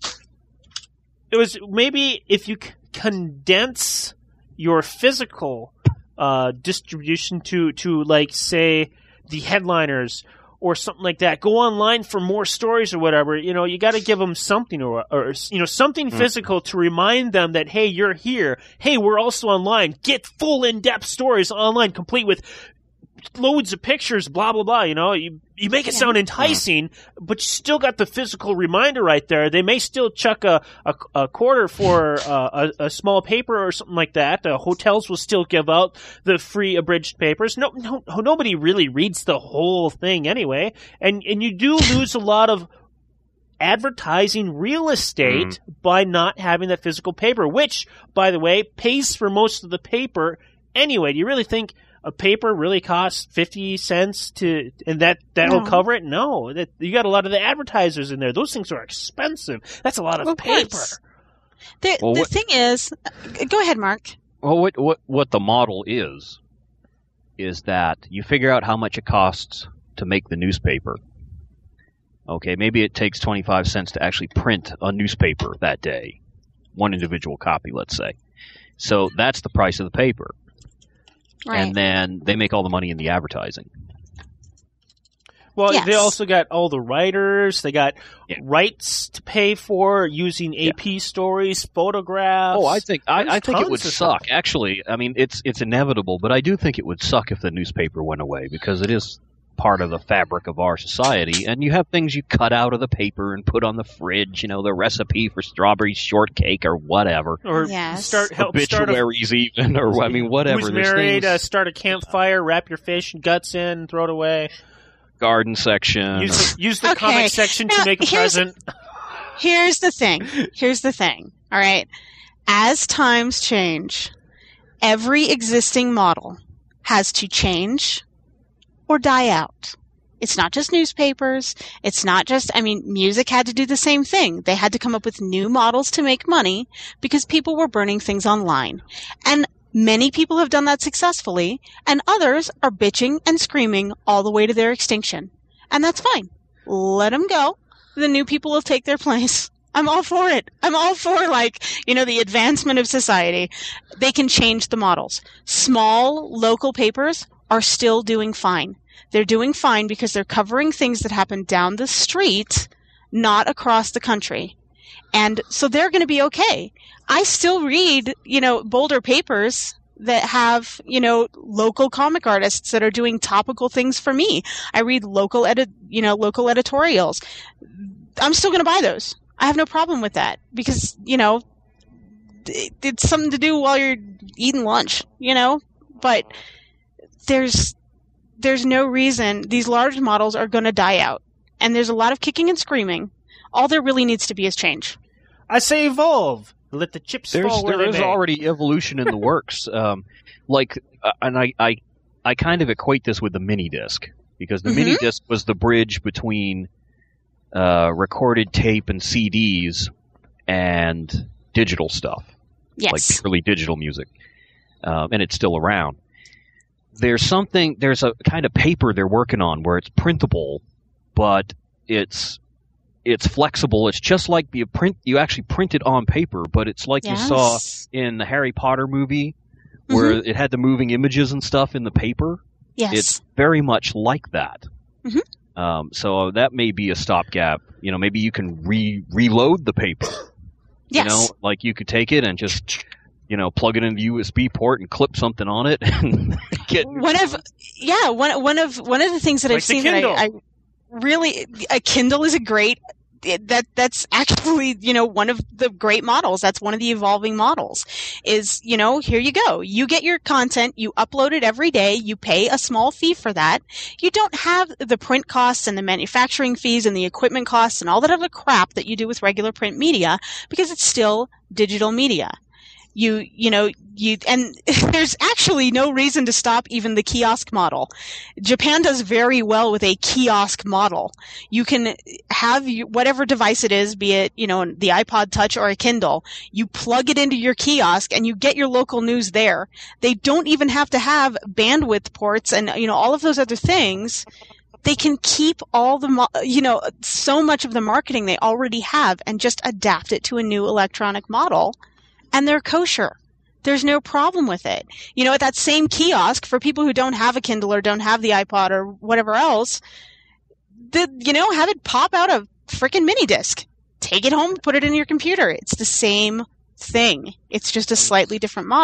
it was maybe if you c- condense your physical uh, distribution to, to like, say, the headliners or something like that. Go online for more stories or whatever. You know, you got to give them something or, or you know, something Mm. physical to remind them that, hey, you're here. Hey, we're also online. Get full in-depth stories online, complete with loads of pictures, blah, blah, blah, you know, you, you make it Yeah. sound enticing, but you still got the physical reminder right there. They may still chuck a, a, a quarter for uh, a, a small paper or something like that. Uh, hotels will still give out the free abridged papers. No, no, nobody really reads the whole thing anyway. And, and you do lose a lot of advertising real estate Mm. by not having that physical paper, which, by the way, pays for most of the paper anyway. Do you really think a paper really costs fifty cents to, and that, that'll No. cover it? No. That, you got a lot of the advertisers in there. Those things are expensive. That's a lot of, Of paper. course. The, Well, the what- thing is, go ahead, Mark. Well, what what what the model is is that you figure out how much it costs to make the newspaper. Okay, maybe it takes twenty-five cents to actually print a newspaper that day, one individual copy, let's say. So that's the price of the paper, Right. and then they make all the money in the advertising. Well, Yes. they also got all the writers. They got Yeah. rights to pay for using A P stories, photographs. Oh, I think I, There's I think it tons would of suck. stuff. Actually, I mean it's it's inevitable, but I do think it would suck if the newspaper went away because it is part of the fabric of our society. And you have things you cut out of the paper and put on the fridge. You know, the recipe for strawberry shortcake or whatever. Or Yes. start help start a, Obituaries, even, or I mean, whatever. who's There's married. things- Uh, start a campfire. Wrap your fish and guts in. Throw it away. garden section. Use the, use the Okay. comic section to Now, make a here's- present. Here's the thing. Here's the thing. All right. As times change, every existing model has to change or die out. It's not just newspapers. It's not just, I mean, music had to do the same thing. They had to come up with new models to make money because people were burning things online. And many people have done that successfully, and others are bitching and screaming all the way to their extinction. And that's fine. Let them go. The new people will take their place. I'm all for it. I'm all for, like, you know, the advancement of society. They can change the models. Small local papers are still doing fine. They're doing fine because they're covering things that happen down the street, not across the country. And so they're going to be okay. I still read, you know, Boulder papers that have, you know, local comic artists that are doing topical things for me. I read local edit, you know, local editorials. I'm still going to buy those. I have no problem with that because, you know, it, it's something to do while you're eating lunch, you know, but there's, there's no reason these large models are going to die out. And there's a lot of kicking and screaming. All there really needs to be is change. I say evolve. Let the chips There's fall where there they is may. already evolution in the works. Um, like, uh, and I, I I kind of equate this with the mini disc because the Mhm. mini disc was the bridge between uh, recorded tape and C Ds and digital stuff, Yes. like purely digital music, um, and it's still around. There's something. There's a kind of paper they're working on where it's printable, but it's it's flexible. It's just like the print. You actually print it on paper, but it's like Yes. you saw in the Harry Potter movie, where it had the moving images and stuff in the paper. Yes. It's very much like that. Mhm. Um, so that may be a stopgap. You know, maybe you can re reload the paper. yes. You know, like you could take it and just, you know, plug it into the U S B port and clip something on it and get. one of yeah one one of one of the things that Like I've the seen that Kindle. I, I really a Kindle is a great it- that that's actually you know one of the great models. That's one of the evolving models. Is you know here you go. You get your content. You upload it every day. You pay a small fee for that. You don't have the print costs and the manufacturing fees and the equipment costs and all that other crap that you do with regular print media because it's still digital media. You, you know, you, and there's actually no reason to stop even the kiosk model. Japan does very well with a kiosk model. You can have you, whatever device it is, be it, you know, the iPod Touch or a Kindle, you plug it into your kiosk and you get your local news there. They don't even have to have bandwidth ports and, you know, all of those other things. They can keep all the, mo- you know, so much of the marketing they already have and just adapt it to a new electronic model. And they're kosher. There's no problem with it. You know, at that same kiosk, for people who don't have a Kindle or don't have the iPod or whatever else, the, you know, have it pop out a freaking mini disc. Take it home, put it in your computer. It's the same thing. It's just a slightly different model.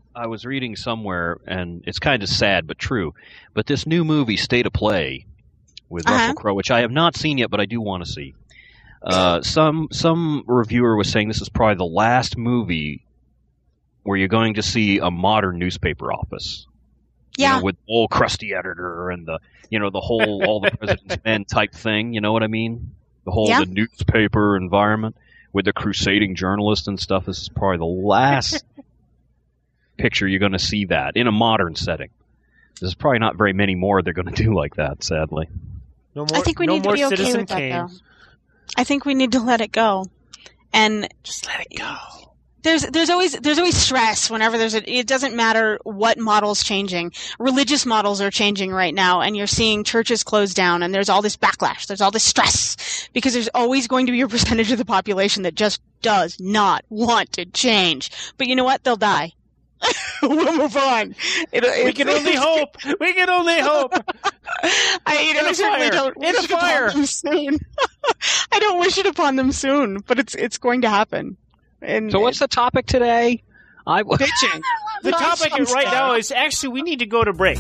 I was reading somewhere, and it's kind of sad but true, but this new movie, State of Play, with Uh-huh. Russell Crowe, which I have not seen yet, but I do want to see. Uh, some some reviewer was saying this is probably the last movie where you're going to see a modern newspaper office. You Yeah. know, with the old crusty editor and the you know the whole all the president's men type thing. You know what I mean? The whole Yeah. the newspaper environment with the crusading journalist and stuff. This is probably the last picture you're going to see that in a modern setting. There's probably not very many more they're going to do like that, sadly. No more, I think we no need to more be okay Citizen with that, Kane. though. I think we need to let it go. And Just let it go. there's there's always there's always stress whenever there's a it doesn't matter what model's changing. Religious models are changing right now, and you're seeing churches close down, and there's all this backlash, there's all this stress, because there's always going to be a percentage of the population that just does not want to change. But you know what? They'll die. We'll move on. It, We it, can only hope. We can only hope. I, you know, In a I certainly fire. don't In wish a it upon fire. them soon. I don't wish it upon them soon, but it's it's going to happen. And So what's the topic today? I bitching? The topic right now is actually we need to go to break.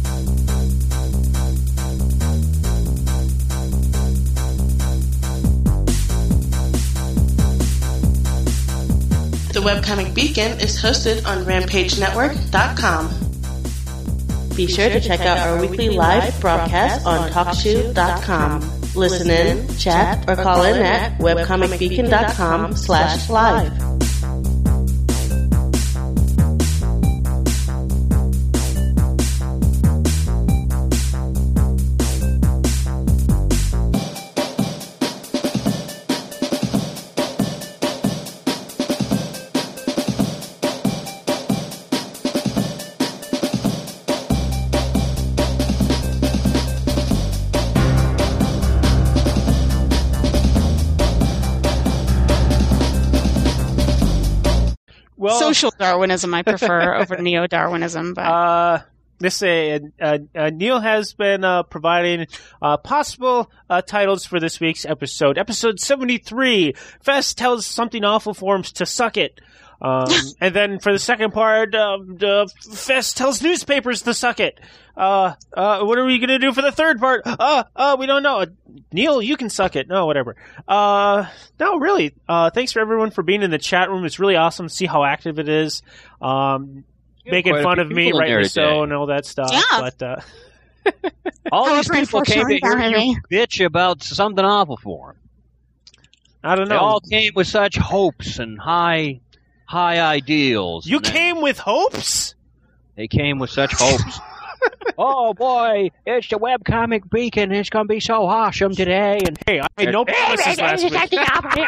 The Webcomic Beacon is hosted on Rampage Network dot com. Be sure to check out our weekly live broadcast on Talk Shoe dot com. Listen in, chat, or call in at webcomic beacon dot com slash live. Well, Social Darwinism I prefer over neo-Darwinism, but Uh, this uh, uh, uh, Neil has been uh, providing uh, possible uh, titles for this week's episode. Episode seventy-three, Fest tells something awful forms to suck it. Um, and then for the second part, uh, the Fest tells newspapers to suck it. Uh, uh, what are we going to do for the third part? Uh, uh, we don't know. Neil, you can suck it. No, whatever. Uh, no, really. Uh, thanks for everyone for being in the chat room. It's really awesome to see how active it is. Um, making quite a fun few of me, people in there rightly so, today. and all that stuff. Yeah. But, uh, all However, these people came to unfortunately, hear you bitch about something awful for them. I don't They know. all came with such hopes and high, high ideals. You and then came with hopes? They came with such hopes. Oh boy, it's the Webcomic Beacon. It's going to be so awesome today. And Hey, I made no promises last week. Okay,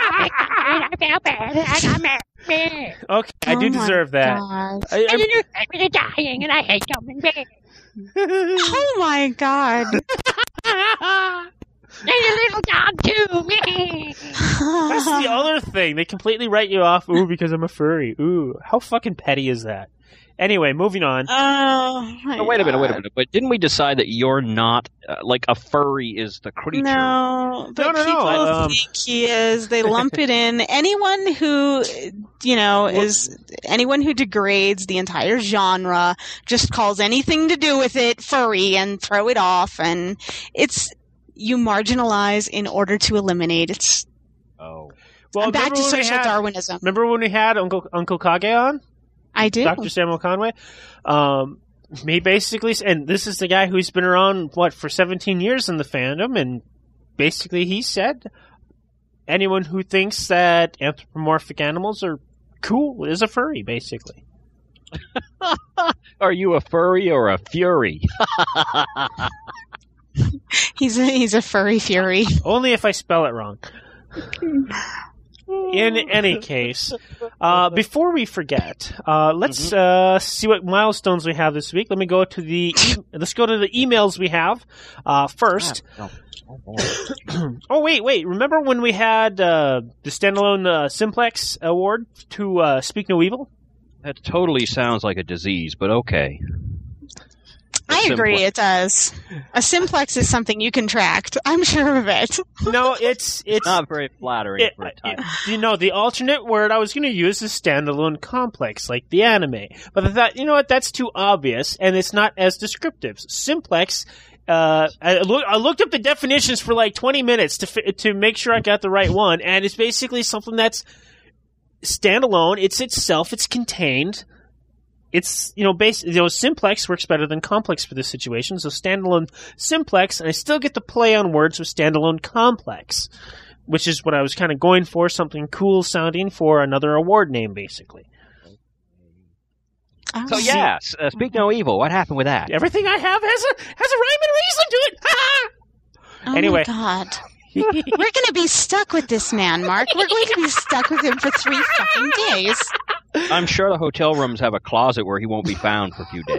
I do Oh my deserve that. God. I, I, I'm dying and I hate coming back. Oh my God. There's a little dog too. that's the other thing. They completely write you off, ooh, because I'm a furry. Ooh, how fucking petty is that? Anyway, moving on. Oh, my oh, wait a minute, wait a God. minute. But didn't we decide that you're not uh, like a furry is the creature? No, but No, no, no, people um, think he is. They lump it in. Anyone who, you know, is anyone who degrades the entire genre, just calls anything to do with it furry and throw it off, and it's you marginalize in order to eliminate. It's Oh. Well, I'm back remember to when we social had- Darwinism. Remember when we had Uncle Uncle Kage on? I do. Doctor Samuel Conway? Um, he basically, and this is the guy who's been around, what, for seventeen years in the fandom, and basically he said anyone who thinks that anthropomorphic animals are cool is a furry, basically. Are you a furry or a fury? He's a, he's a furry fury. Only if I spell it wrong. In any case, uh, before we forget, uh, let's uh, see what milestones we have this week. Let me go to the e- let's go to the emails we have uh, first. Oh wait, wait! Remember when we had uh, the standalone uh, Simplex award to uh, Speak No Evil? That totally sounds like a disease, but okay. I I agree, simplex. it does. A simplex is something you can track. I'm sure of it. No, it's it's Not very flattering it, for a title. it- you know, the alternate word I was going to use is standalone complex, like the anime. But I thought, you know what, that's too obvious, and it's not as descriptive. Simplex. Uh, I, look, I looked up the definitions for like twenty minutes to fi- to make sure I got the right one, and it's basically something that's standalone. It's itself. It's contained. It's, you know, base, you know, simplex works better than complex for this situation. So standalone simplex, and I still get to play on words with standalone complex, which is what I was kind of going for, something cool sounding for another award name, basically. Oh, So yeah, s- uh, speak no evil. What happened with that? Everything I have has a has a rhyme and reason to it. Ha! Oh Anyway. my God. We're going to be stuck with this man, Mark. We're going to be stuck with him for three fucking days. I'm sure the hotel rooms have a closet where he won't be found for a few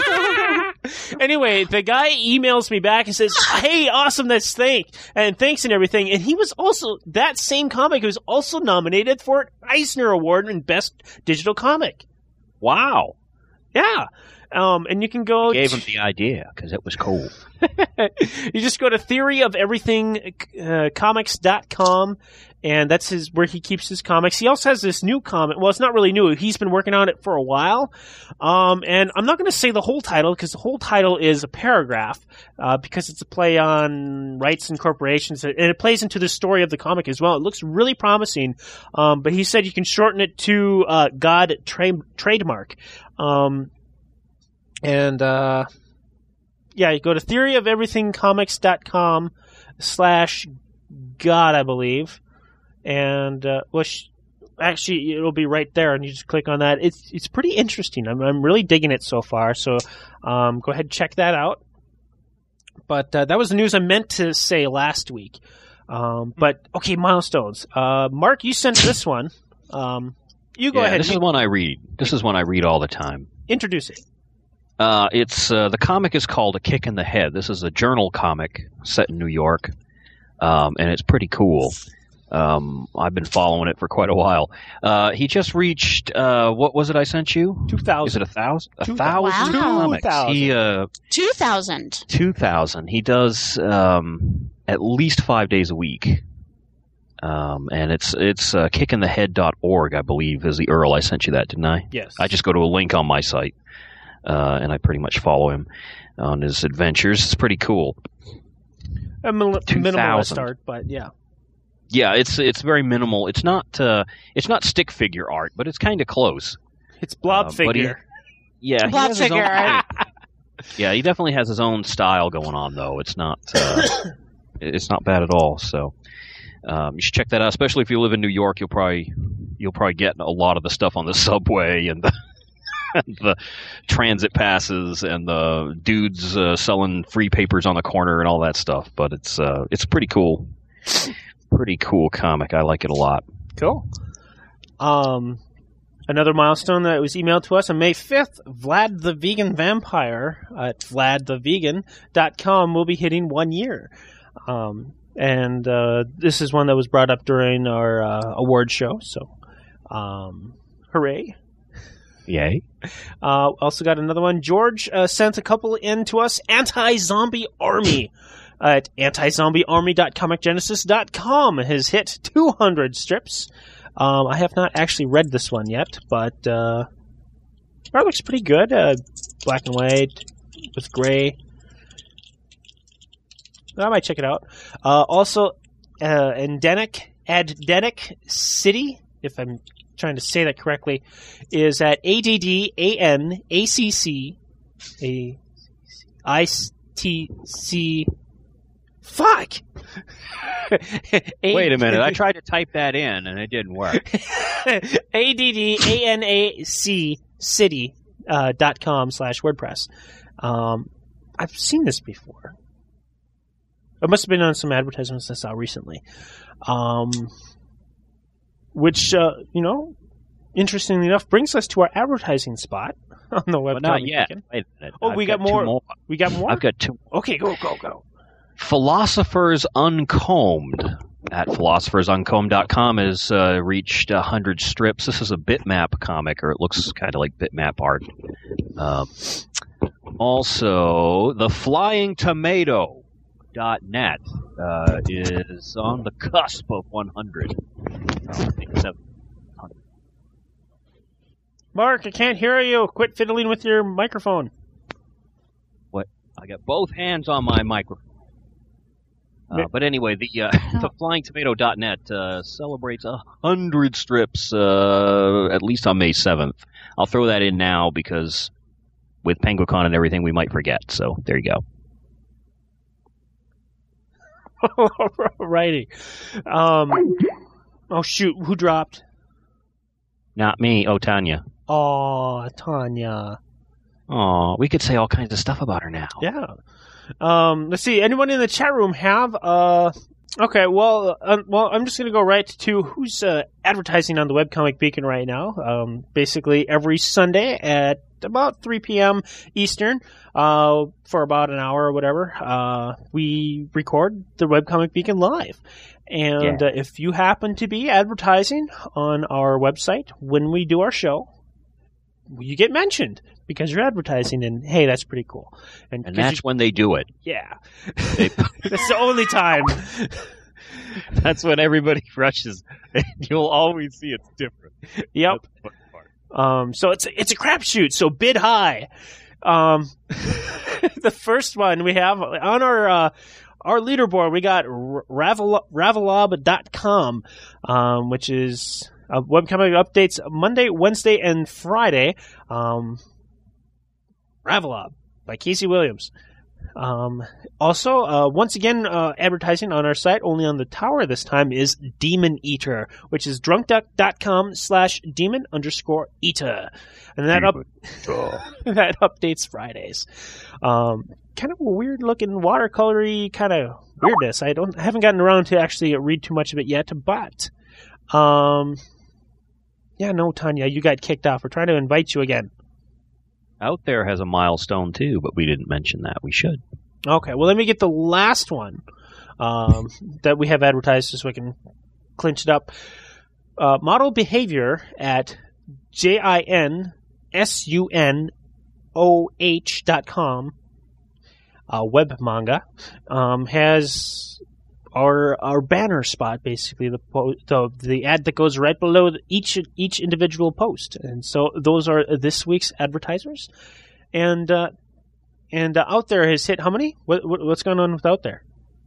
days. Anyway, the guy emails me back and says, "Hey, awesome, that's thank and thanks and everything." And he was also that same comic was also nominated for an Eisner Award in Best Digital Comic. Wow. Yeah, um, and you can go. Gave him the idea because it was cool. You just go to theory of everything uh, comics dot com, and that's his where he keeps his comics. He also has this new comic. Well, it's not really new. He's been working on it for a while, um, and I'm not going to say the whole title because the whole title is a paragraph uh, because it's a play on rights and corporations, and it plays into the story of the comic as well. It looks really promising, um, but he said you can shorten it to uh, God tra- trademark. Um, and, uh, yeah, you go to theory of everything comics dot com slash God, I believe. And, uh, well, sh- actually, it'll be right there, and you just click on that. It's, it's pretty interesting. I'm, I'm really digging it so far. So, um, go ahead and check that out. But, uh, that was the news I meant to say last week. Um, but, okay, milestones. Uh, Mark, you sent this one. Um, you go Yeah, ahead. this You- is one I read. This is one I read all the time. introduce it. Uh, it's uh, the comic is called A Kick in the Head. This is a journal comic set in New York, um, and it's pretty cool. Um, I've been following it for quite a while. Uh, he just reached uh, what was it I sent you? Two thousand. Is it a thousand? A Two thousand Wow. comics. He uh, two thousand. two thousand. He does um, at least five days a week. Um, and it's it's uh, kick in the head dot org, I believe, is the U R L. I sent you that, didn't I? Yes. I just go to a link on my site, uh, and I pretty much follow him on his adventures. It's pretty cool. A mil- two minimal thousand. start, but yeah. Yeah, it's it's very minimal. It's not uh, it's not stick figure art, but it's kind of close. It's blob Uh, but he- figure. Yeah, he Blob has his figure own- art. Yeah, he definitely has his own style going on, though. It's not uh, it's not bad at all. So. Um, you should check that out, especially if you live in New York. You'll probably you'll probably get a lot of the stuff on the subway and the, and the transit passes and the dudes uh, selling free papers on the corner and all that stuff. But it's uh, it's pretty cool, pretty cool comic. I like it a lot. Cool. Um, another milestone that was emailed to us on May fifth, Vlad the Vegan Vampire at vlad the vegan dot com will be hitting one year. Um, and uh, this is one that was brought up during our uh, award show, so um, hooray. Yay! Uh, also got another one. George uh, sent a couple in to us. Anti-Zombie Army at anti zombie army dot comic genesis dot com has hit two hundred strips. Um, I have not actually read this one yet, but uh, it looks pretty good. Uh, black and white with gray. I might check it out. Uh, also, uh, Endemic, Addenic City, if I'm trying to say that correctly, is at A D D A N A C C A I T C. Fuck! Wait a minute. I tried to type that in and it didn't work. A D D A N A C City uh, dot com slash WordPress. Um, I've seen this before. It must have been on some advertisements I saw recently. Um, which, uh, you know, interestingly enough, brings us to our advertising spot on the web. Well, not yet. Wait a minute. Oh, I've we got, two more. more. We got more? I've got two. Okay, go, go, go. Philosophers Uncombed at philosophers uncombed dot com has uh, reached one hundred strips. This is a bitmap comic, or it looks kind of like bitmap art. Um, Also, the Flying Tomato dot net uh, is on the cusp of one hundred. Oh, I think seven hundred. Mark, I can't hear you. Quit fiddling with your microphone. What? I got both hands on my microphone. Uh, but anyway, the uh, the Flying Tomato dot net uh, celebrates a hundred strips uh, at least on May seventh. I'll throw that in now because with PenguinCon and everything, we might forget. So there you go. Alrighty. Um, oh shoot, who dropped? Not me. Oh, Tanya. Oh, Tanya. Oh, we could say all kinds of stuff about her now. Yeah. Um, let's see. Anyone in the chat room have? Uh, okay. Well, uh, well, I'm just gonna go right to who's uh, advertising on the Webcomic Beacon right now. Um, basically every Sunday at about three p.m. Eastern, uh, for about an hour or whatever, uh, we record the Webcomic Beacon live. And Yeah. uh, if you happen to be advertising on our website when we do our show, you get mentioned because you're advertising, and hey, that's pretty cool. And, And 'cause that's you- when they do it. yeah, They- that's the only time. That's when everybody rushes. And you'll always see it's different. Yep. That's the fun part. Um, so it's it's a crapshoot. So bid high. Um, the first one we have on our uh, our leaderboard, we got Ravel Ravelob dot com, um, which is uh, webcomic updates Monday, Wednesday, and Friday. Um, Ravelob by Casey Williams. Um, also, uh, once again, uh, advertising on our site, only on the tower this time, is Demon Eater, which is drunkduck.com slash demon underscore eater. And that up, that updates Fridays. Um, kind of a weird looking watercolory kind of weirdness. I don't, I haven't gotten around to actually read too much of it yet, but, um, yeah, no, Tanya, you got kicked off. We're trying to invite you again. Out There has a milestone too, but we didn't mention that. We should. Okay, well, let me get the last one um, that we have advertised so we can clinch it up. Uh, model behavior at J I N S U N O H dot com, uh, web manga, um, has our our banner spot, basically the, po- the the ad that goes right below the, each each individual post, and so those are this week's advertisers. And uh, and uh, Out There has hit how many? What, what what's going on with Out There?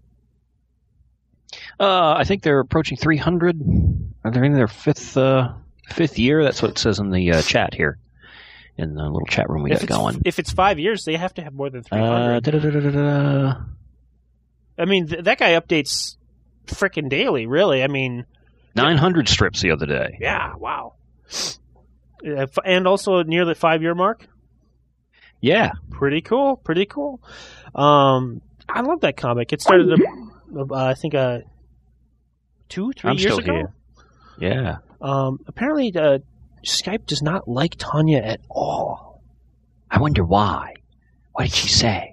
Uh, I think they're approaching three hundred. Are they in their fifth uh, fifth year? That's what it says in the uh, chat here, in the little chat room we if got it's, going. If it's five years, they have to have more than three Uh, hundred. da-da-da-da-da-da. I mean, th- that guy updates frickin' daily. Really, I mean, nine hundred strips the other day. yeah, wow. Uh, f- and also near the five year mark. Yeah. Pretty cool. Pretty cool. Um, I love that comic. It started, uh, I think, uh, two, three I'm years still ago. here. Yeah. Um, apparently, uh, Skype does not like Tanya at all. I wonder why. What did she say?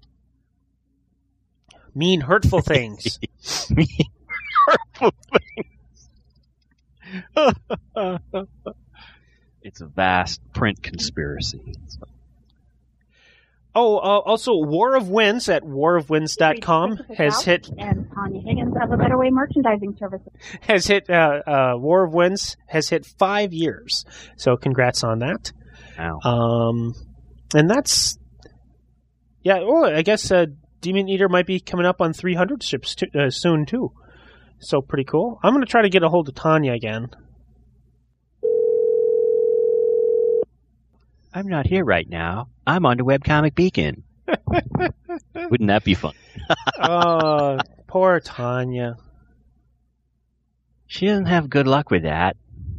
Mean, hurtful things. Hurtful things. It's a vast print conspiracy. Oh, uh, also, War of Winds at war of winds dot com has hit And Tanya Higgins of A Better Way Merchandising Services. has hit uh, uh, War of Winds has hit five years. So congrats on that. Wow. Um, and that's yeah. Well, I guess uh, Demon Eater might be coming up on three hundred strips t- uh, soon too. So pretty cool. I'm going to try to get a hold of Tanya again. I'm not here right now. I'm on the Webcomic Beacon. Wouldn't that be fun? Oh, poor Tanya. She doesn't have good luck with that.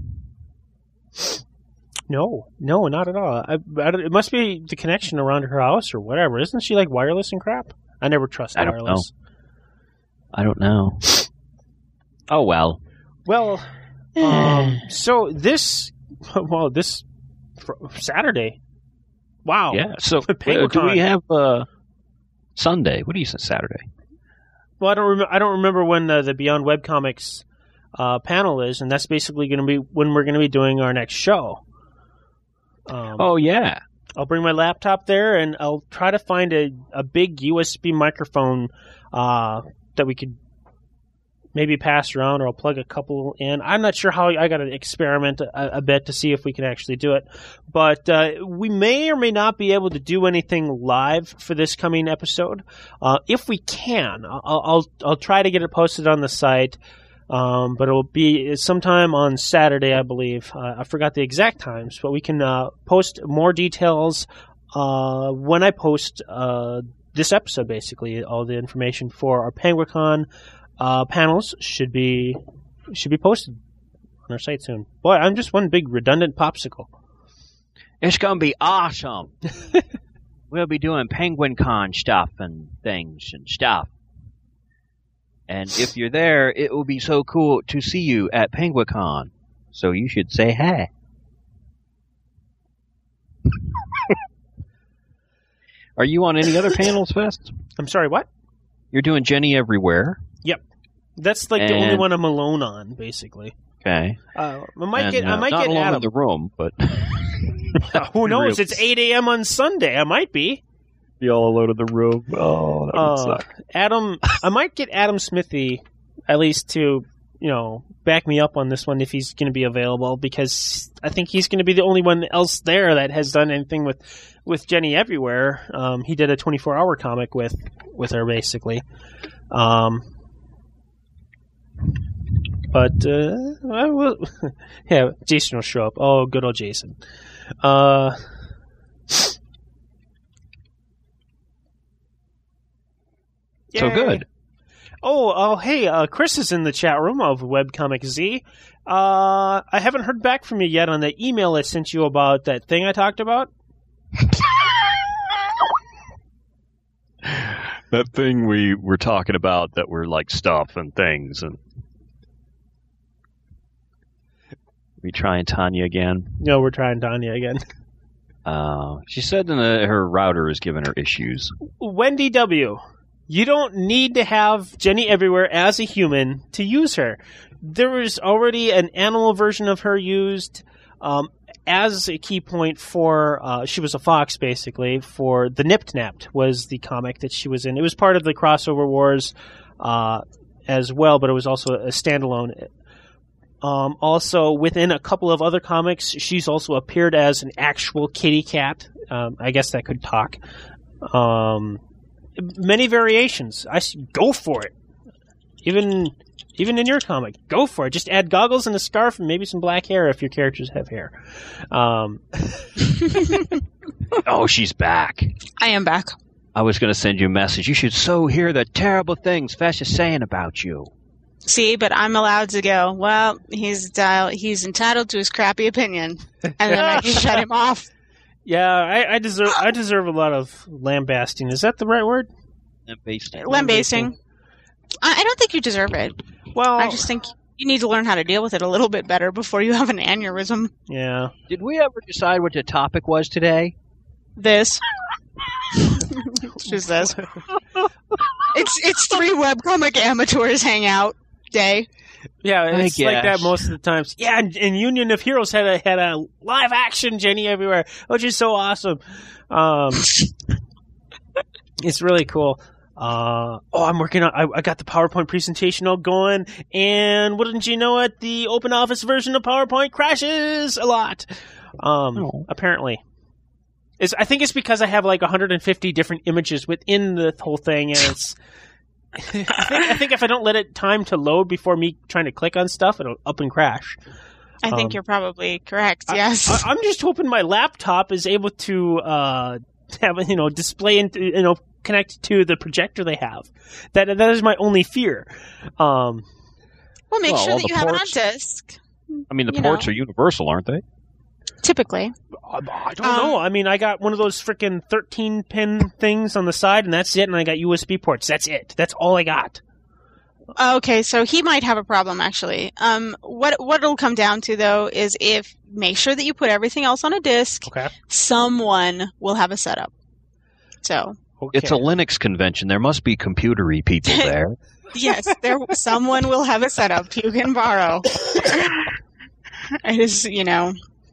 No, no, not at all. I, I, don't- it must be the connection around her house or whatever. Isn't she like wireless and crap? I never trust I don't wireless. I don't know. Oh, well. Well, um, so this, well, this fr- Saturday. Wow. Yeah. So, uh, do PenguinCon. we have uh, Sunday? What do you say, Saturday? Well, I don't. Rem- I don't remember when uh, the Beyond Webcomics uh, panel is, and that's basically going to be when we're going to be doing our next show. Um, Oh, yeah. I'll bring my laptop there, and I'll try to find a, a big U S B microphone uh, that we could maybe pass around, or I'll plug a couple in. I'm not sure how. I got to experiment a, a bit to see if we can actually do it. But uh, we may or may not be able to do anything live for this coming episode. Uh, if we can, I'll, I'll I'll try to get it posted on the site. Um, but it will be sometime on Saturday, I believe. Uh, I forgot the exact times, but we can uh, post more details uh, when I post uh, this episode. Basically, all the information for our PenguinCon Uh, panels should be should be posted on our site soon. Boy, I'm just one big redundant popsicle. It's gonna be awesome. We'll be doing PenguinCon stuff and things and stuff. And if you're there, it will be so cool to see you at PenguinCon. So you should say hi. Are you on any other panels, Fest? I'm sorry, what? You're doing Jenny Everywhere. Yep. That's like and, the only one I'm alone on, basically. Okay. Uh, I might and, get. uh, I might not get alone Adam. in the room, but uh, who knows? It's eight a.m. on Sunday. I might be. Be all alone in the room. Oh, that would uh, suck. Adam, I might get Adam Smithy at least to, you know, back me up on this one if he's going to be available, because I think he's going to be the only one else there that has done anything with, with Jenny Everywhere. Um, he did a twenty-four hour comic with with her, basically. Um, but uh, I will, yeah, Jason will show up. Oh, good old Jason. Uh. So Yay. good. Oh, oh, hey, uh, Chris is in the chat room of Webcomic Z. Uh, I haven't heard back from you yet on the email I sent you about that thing I talked about. That thing we were talking about that were like stuff and things. And we trying Tanya again? No, we're trying Tanya again. Uh, she said that her router is giving her issues. Wendy W., you don't need to have Jenny Everywhere as a human to use her. There is already an animal version of her used um, as a key point for, uh, she was a fox, basically, for the Nipped Napped was the comic that she was in. It was part of the Crossover Wars uh, as well, but it was also a standalone. Um, also, within a couple of other comics, she's also appeared as an actual kitty cat. Um, I guess that could talk. Um... Many variations. I s- go for it. Even even in your comic, go for it. Just add goggles and a scarf and maybe some black hair if your characters have hair. Um. Oh, she's back. I am back. I was going to send you a message. You should so hear the terrible things Fesh is saying about you. See, but I'm allowed to go, well, he's dial- he's entitled to his crappy opinion. And then I can shut him off. Yeah, I, I deserve I deserve a lot of lambasting. Is that the right word? Lambasting. Lambasting. I, I don't think you deserve it. Well, I just think you need to learn how to deal with it a little bit better before you have an aneurysm. Yeah. Did we ever decide what the topic was today? This. Who's this? It's it's three webcomic amateurs hang out day. Yeah, it's I like that guess. most of the times. Yeah, and, and Union of Heroes had a had a live action Jenny Everywhere, which is so awesome. Um, it's really cool. Uh, oh, I'm working on. I, I got the PowerPoint presentation all going, and wouldn't you know it, the open office version of PowerPoint crashes a lot. Um, Oh. Apparently, it's. I think it's because I have like one hundred fifty different images within the whole thing, and it's. I think, I think if I don't let it time to load before me trying to click on stuff, it'll up and crash. I think Um, you're probably correct, yes. I, I'm just hoping my laptop is able to uh, have you know display and you know connect to the projector they have. That that is my only fear. Um, well, make well, sure all that the you have it on ports- disk. I mean, the You ports know. are universal, aren't they? Typically. I, I don't Um, know. I mean, I got one of those freaking thirteen pin things on the side, and that's it. And I got U S B ports. That's it. That's all I got. Okay, so he might have a problem actually. Um, what what it'll come down to though is if make sure that you put everything else on a disk. Okay. Someone will have a setup. So Okay. It's a Linux convention. There must be computery people there. yes, there someone will have a setup you can borrow. It is, you know,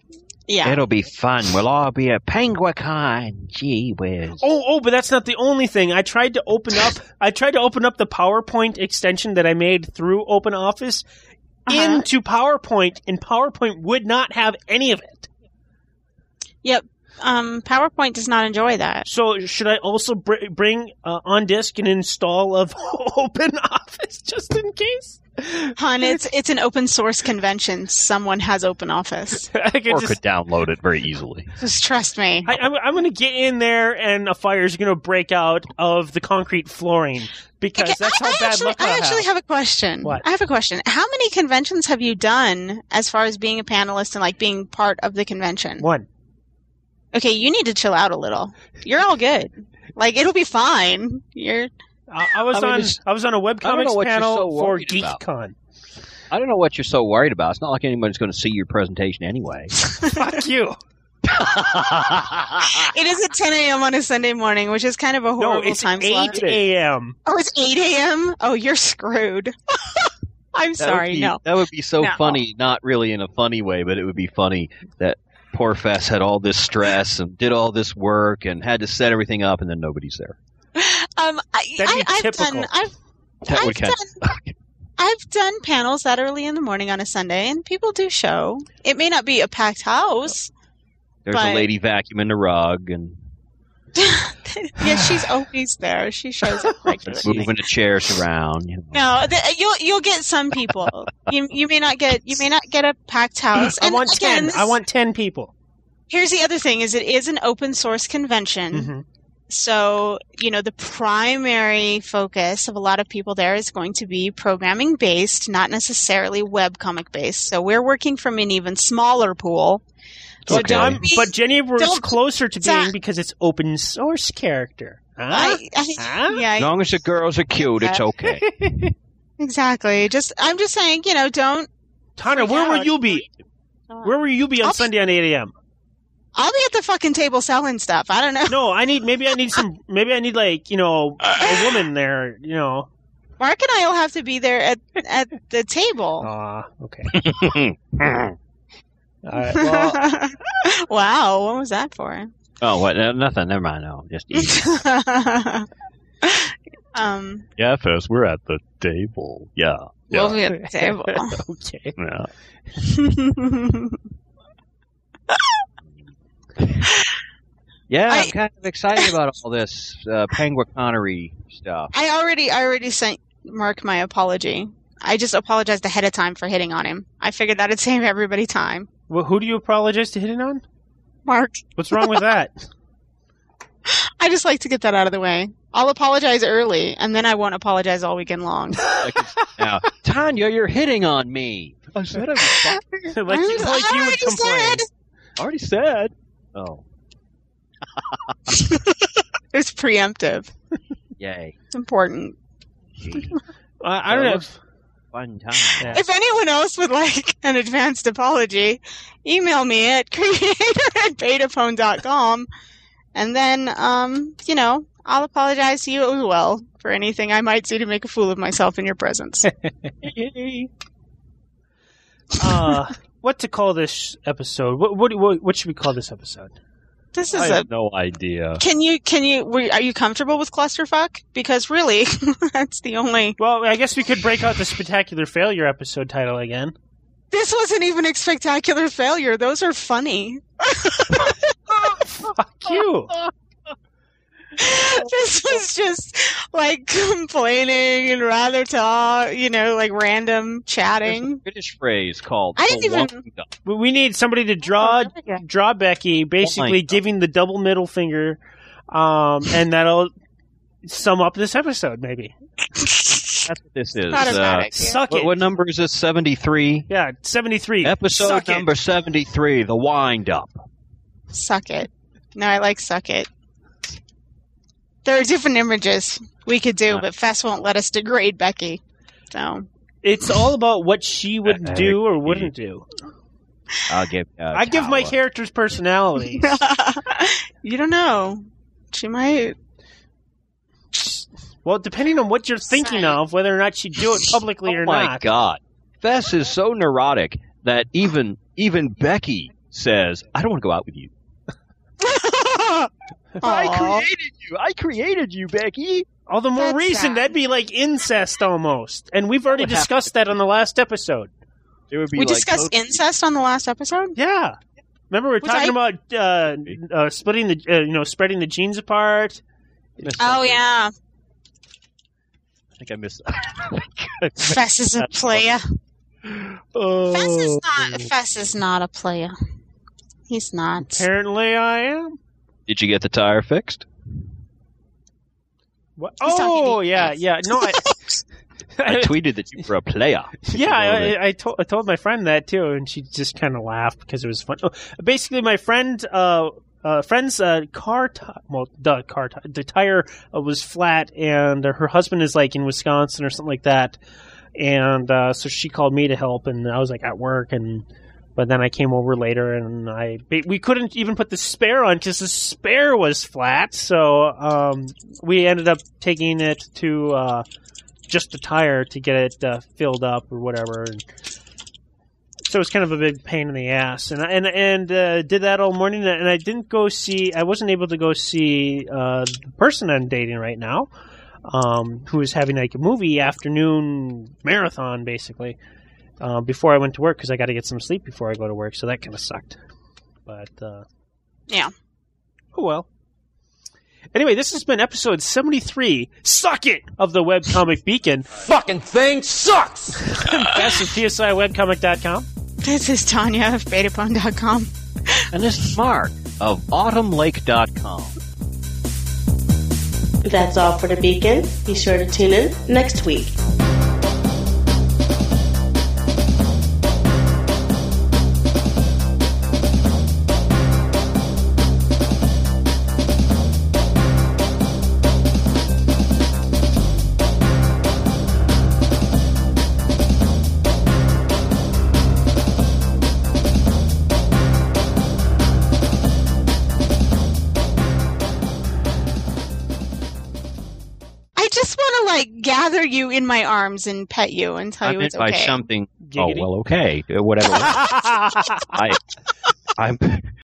Yeah. It'll be fun. We'll all be at PenguinCon. Gee whiz. Oh, oh, but that's not the only thing. I tried to open up. I tried to open up the PowerPoint extension that I made through OpenOffice Uh-huh. into PowerPoint, and PowerPoint would not have any of it. Yep. Um, PowerPoint does not enjoy that. So should I also br- bring uh, on disk an install of OpenOffice just in case? Hon, it's it's an open source convention. Someone has OpenOffice. I could Or just, could download it very easily. Just trust me. I, I'm, I'm going to get in there, and a fire is going to break out of the concrete flooring because Okay, that's how I, I bad actually, luck I I actually have. have a question. What? I have a question. How many conventions have you done as far as being a panelist and like being part of the convention? One. Okay, you need to chill out a little. You're all good. Like it'll be fine. You're I, I was I mean, on. it's- I was on a I don't know webcomics what you're panel so for worried about. GeekCon. I don't know what you're so worried about. It's not like anybody's going to see your presentation anyway. Fuck you. It is at ten a.m. on a Sunday morning, which is kind of a No, horrible it's time slot. eight a.m. Oh, it's eight a.m.? Oh, you're screwed. I'm That sorry, would be, no. That would be so No. funny, not really in a funny way, but it would be funny that poor Fess had all this stress and did all this work and had to set everything up, and then nobody's there. Um, I, That'd be I, I've typical. done, I've, That I've would kind done, I've done panels that early in the morning on a Sunday, and people do show. It may not be a packed house. There's but- a lady vacuuming the rug and Yeah, she's always there. She shows up regularly. moving the chairs around. You know. No, the, you'll you'll get some people. You you may not get you may not get a packed house. I And want again, ten. I want ten people. Here's the other thing: is it is an open source convention. Mm-hmm. So, you know, the primary focus of a lot of people there is going to be programming based, not necessarily webcomic based. So we're working from an even smaller pool. So Okay. don't I'm- be, but Jenny was don't- closer to being Zach- because it's open source character. Huh? I, I, Huh? yeah, As long as the girls are cute, it's okay. exactly. Just, I'm just saying, you know, don't. Tana, freak where will out. you be? Where will you be on I'll- Sunday on eight a.m.? I'll be at the fucking table selling stuff. I don't know. No, I need maybe I need some maybe I need like you know a woman there. You know. Mark and I will have to be there at at the table. Ah, okay. All right. Well, Wow, what was that for? Oh, what? No, nothing. Never mind. No, just eat. um, Yeah, Fess, we're at the table. Yeah. we'll be at the table. okay. Yeah. Yeah, I- I'm kind of excited about all this uh, penguiconery stuff. I already, I already sent Mark my apology. I just apologized ahead of time for hitting on him. I figured that'd save everybody time. Well, who do you apologize to hitting on? Mark, What's wrong with that? I just like to get that out of the way. I'll apologize early, and then I won't apologize all weekend long. Like it's- now, Tanya, you're hitting on me. I said I was fine. like you, I like you would already complain. said. Already said. Oh, It's preemptive. yay. It's important. Gee, Uh, I don't know. If, fun time. Yeah. If anyone else would like an advanced apology, email me at creator at betaphone dot com, and then, um, you know, I'll apologize to you as well for anything I might do to make a fool of myself in your presence. uh, what to call this episode? What, what what what should we call this episode? This I is a. have no idea. Can you? Can you? Were, are you comfortable with clusterfuck? Because really, that's the only. Well, I guess we could break out the spectacular failure episode title again. This wasn't even a spectacular failure. Those are funny. Fuck you. This was just like complaining and rather talk, you know, like random There's chatting. a British phrase called I didn't the even- walking duck. We- We need somebody to draw draw Becky, basically God. giving the double middle finger, um, and that'll sum up this episode. Maybe That's what this is. Not a bad Uh, idea. suck what, it. what number is this? seventy-three? Yeah, seventy-three. Episode Suck it. number seventy-three, the wind up. Suck it. No, I like suck it. There are different images we could do, but Fess won't let us degrade Becky. So It's all about what she would Uh, do or wouldn't do. I'll give. Uh, I give my Tower. characters personalities. you don't know. She might. Well, depending on what you're thinking Say. of, whether or not she'd do it publicly Oh or my not. god, Fess is so neurotic that even even Becky says, I don't want to go out with you. I created you. I created you, Becky. All the more That's reason. sad. That'd be like incest almost. And we've already What happened? discussed that on the last episode. It would be We like discussed total- incest on the last episode. Yeah. Remember we were Which talking I- about uh, uh, splitting the, uh, you know, spreading the genes apart. Oh yeah, I think I missed. Fess is a player. Oh. Fess is not. Fess is not a player. He's not. Apparently, I am. Did you get the tire fixed? What? He's talking Oh, to you. yeah, yeah. No, I, I tweeted that you were a player. yeah, I, I, told, I told my friend that too, and she just kind of laughed because it was fun. Oh, basically, my friend, uh, uh, friend's uh, car, t- well, the car, t- the tire uh, was flat, and uh, her husband is like in Wisconsin or something like that, and uh, so she called me to help, and I was like at work, and but then I came over later, and I we couldn't even put the spare on because the spare was flat, so um, we ended up taking it to uh, just the tire to get it uh, filled up or whatever. And so it was kind of a big pain in the ass, and and and uh, did that all morning, and I didn't go see. I wasn't able to go see uh, the person I'm dating right now, um, who is having like a movie afternoon marathon, basically. Uh, before I went to work because I got to get some sleep before I go to work, so that kind of sucked. But uh, Yeah. oh well. Anyway, this has been episode seventy-three. Suck it of the Webcomic Beacon. Fucking thing sucks! That's at P S I webcomic dot com. This is Tanya of Betapon dot com. And this is Mark of autumn lake dot com. That's all for the Beacon. Be sure to tune in next week. I just want to like gather you in my arms and pet you and tell I you meant it's by okay. something. Giggity. Oh well, okay, whatever. I, I'm.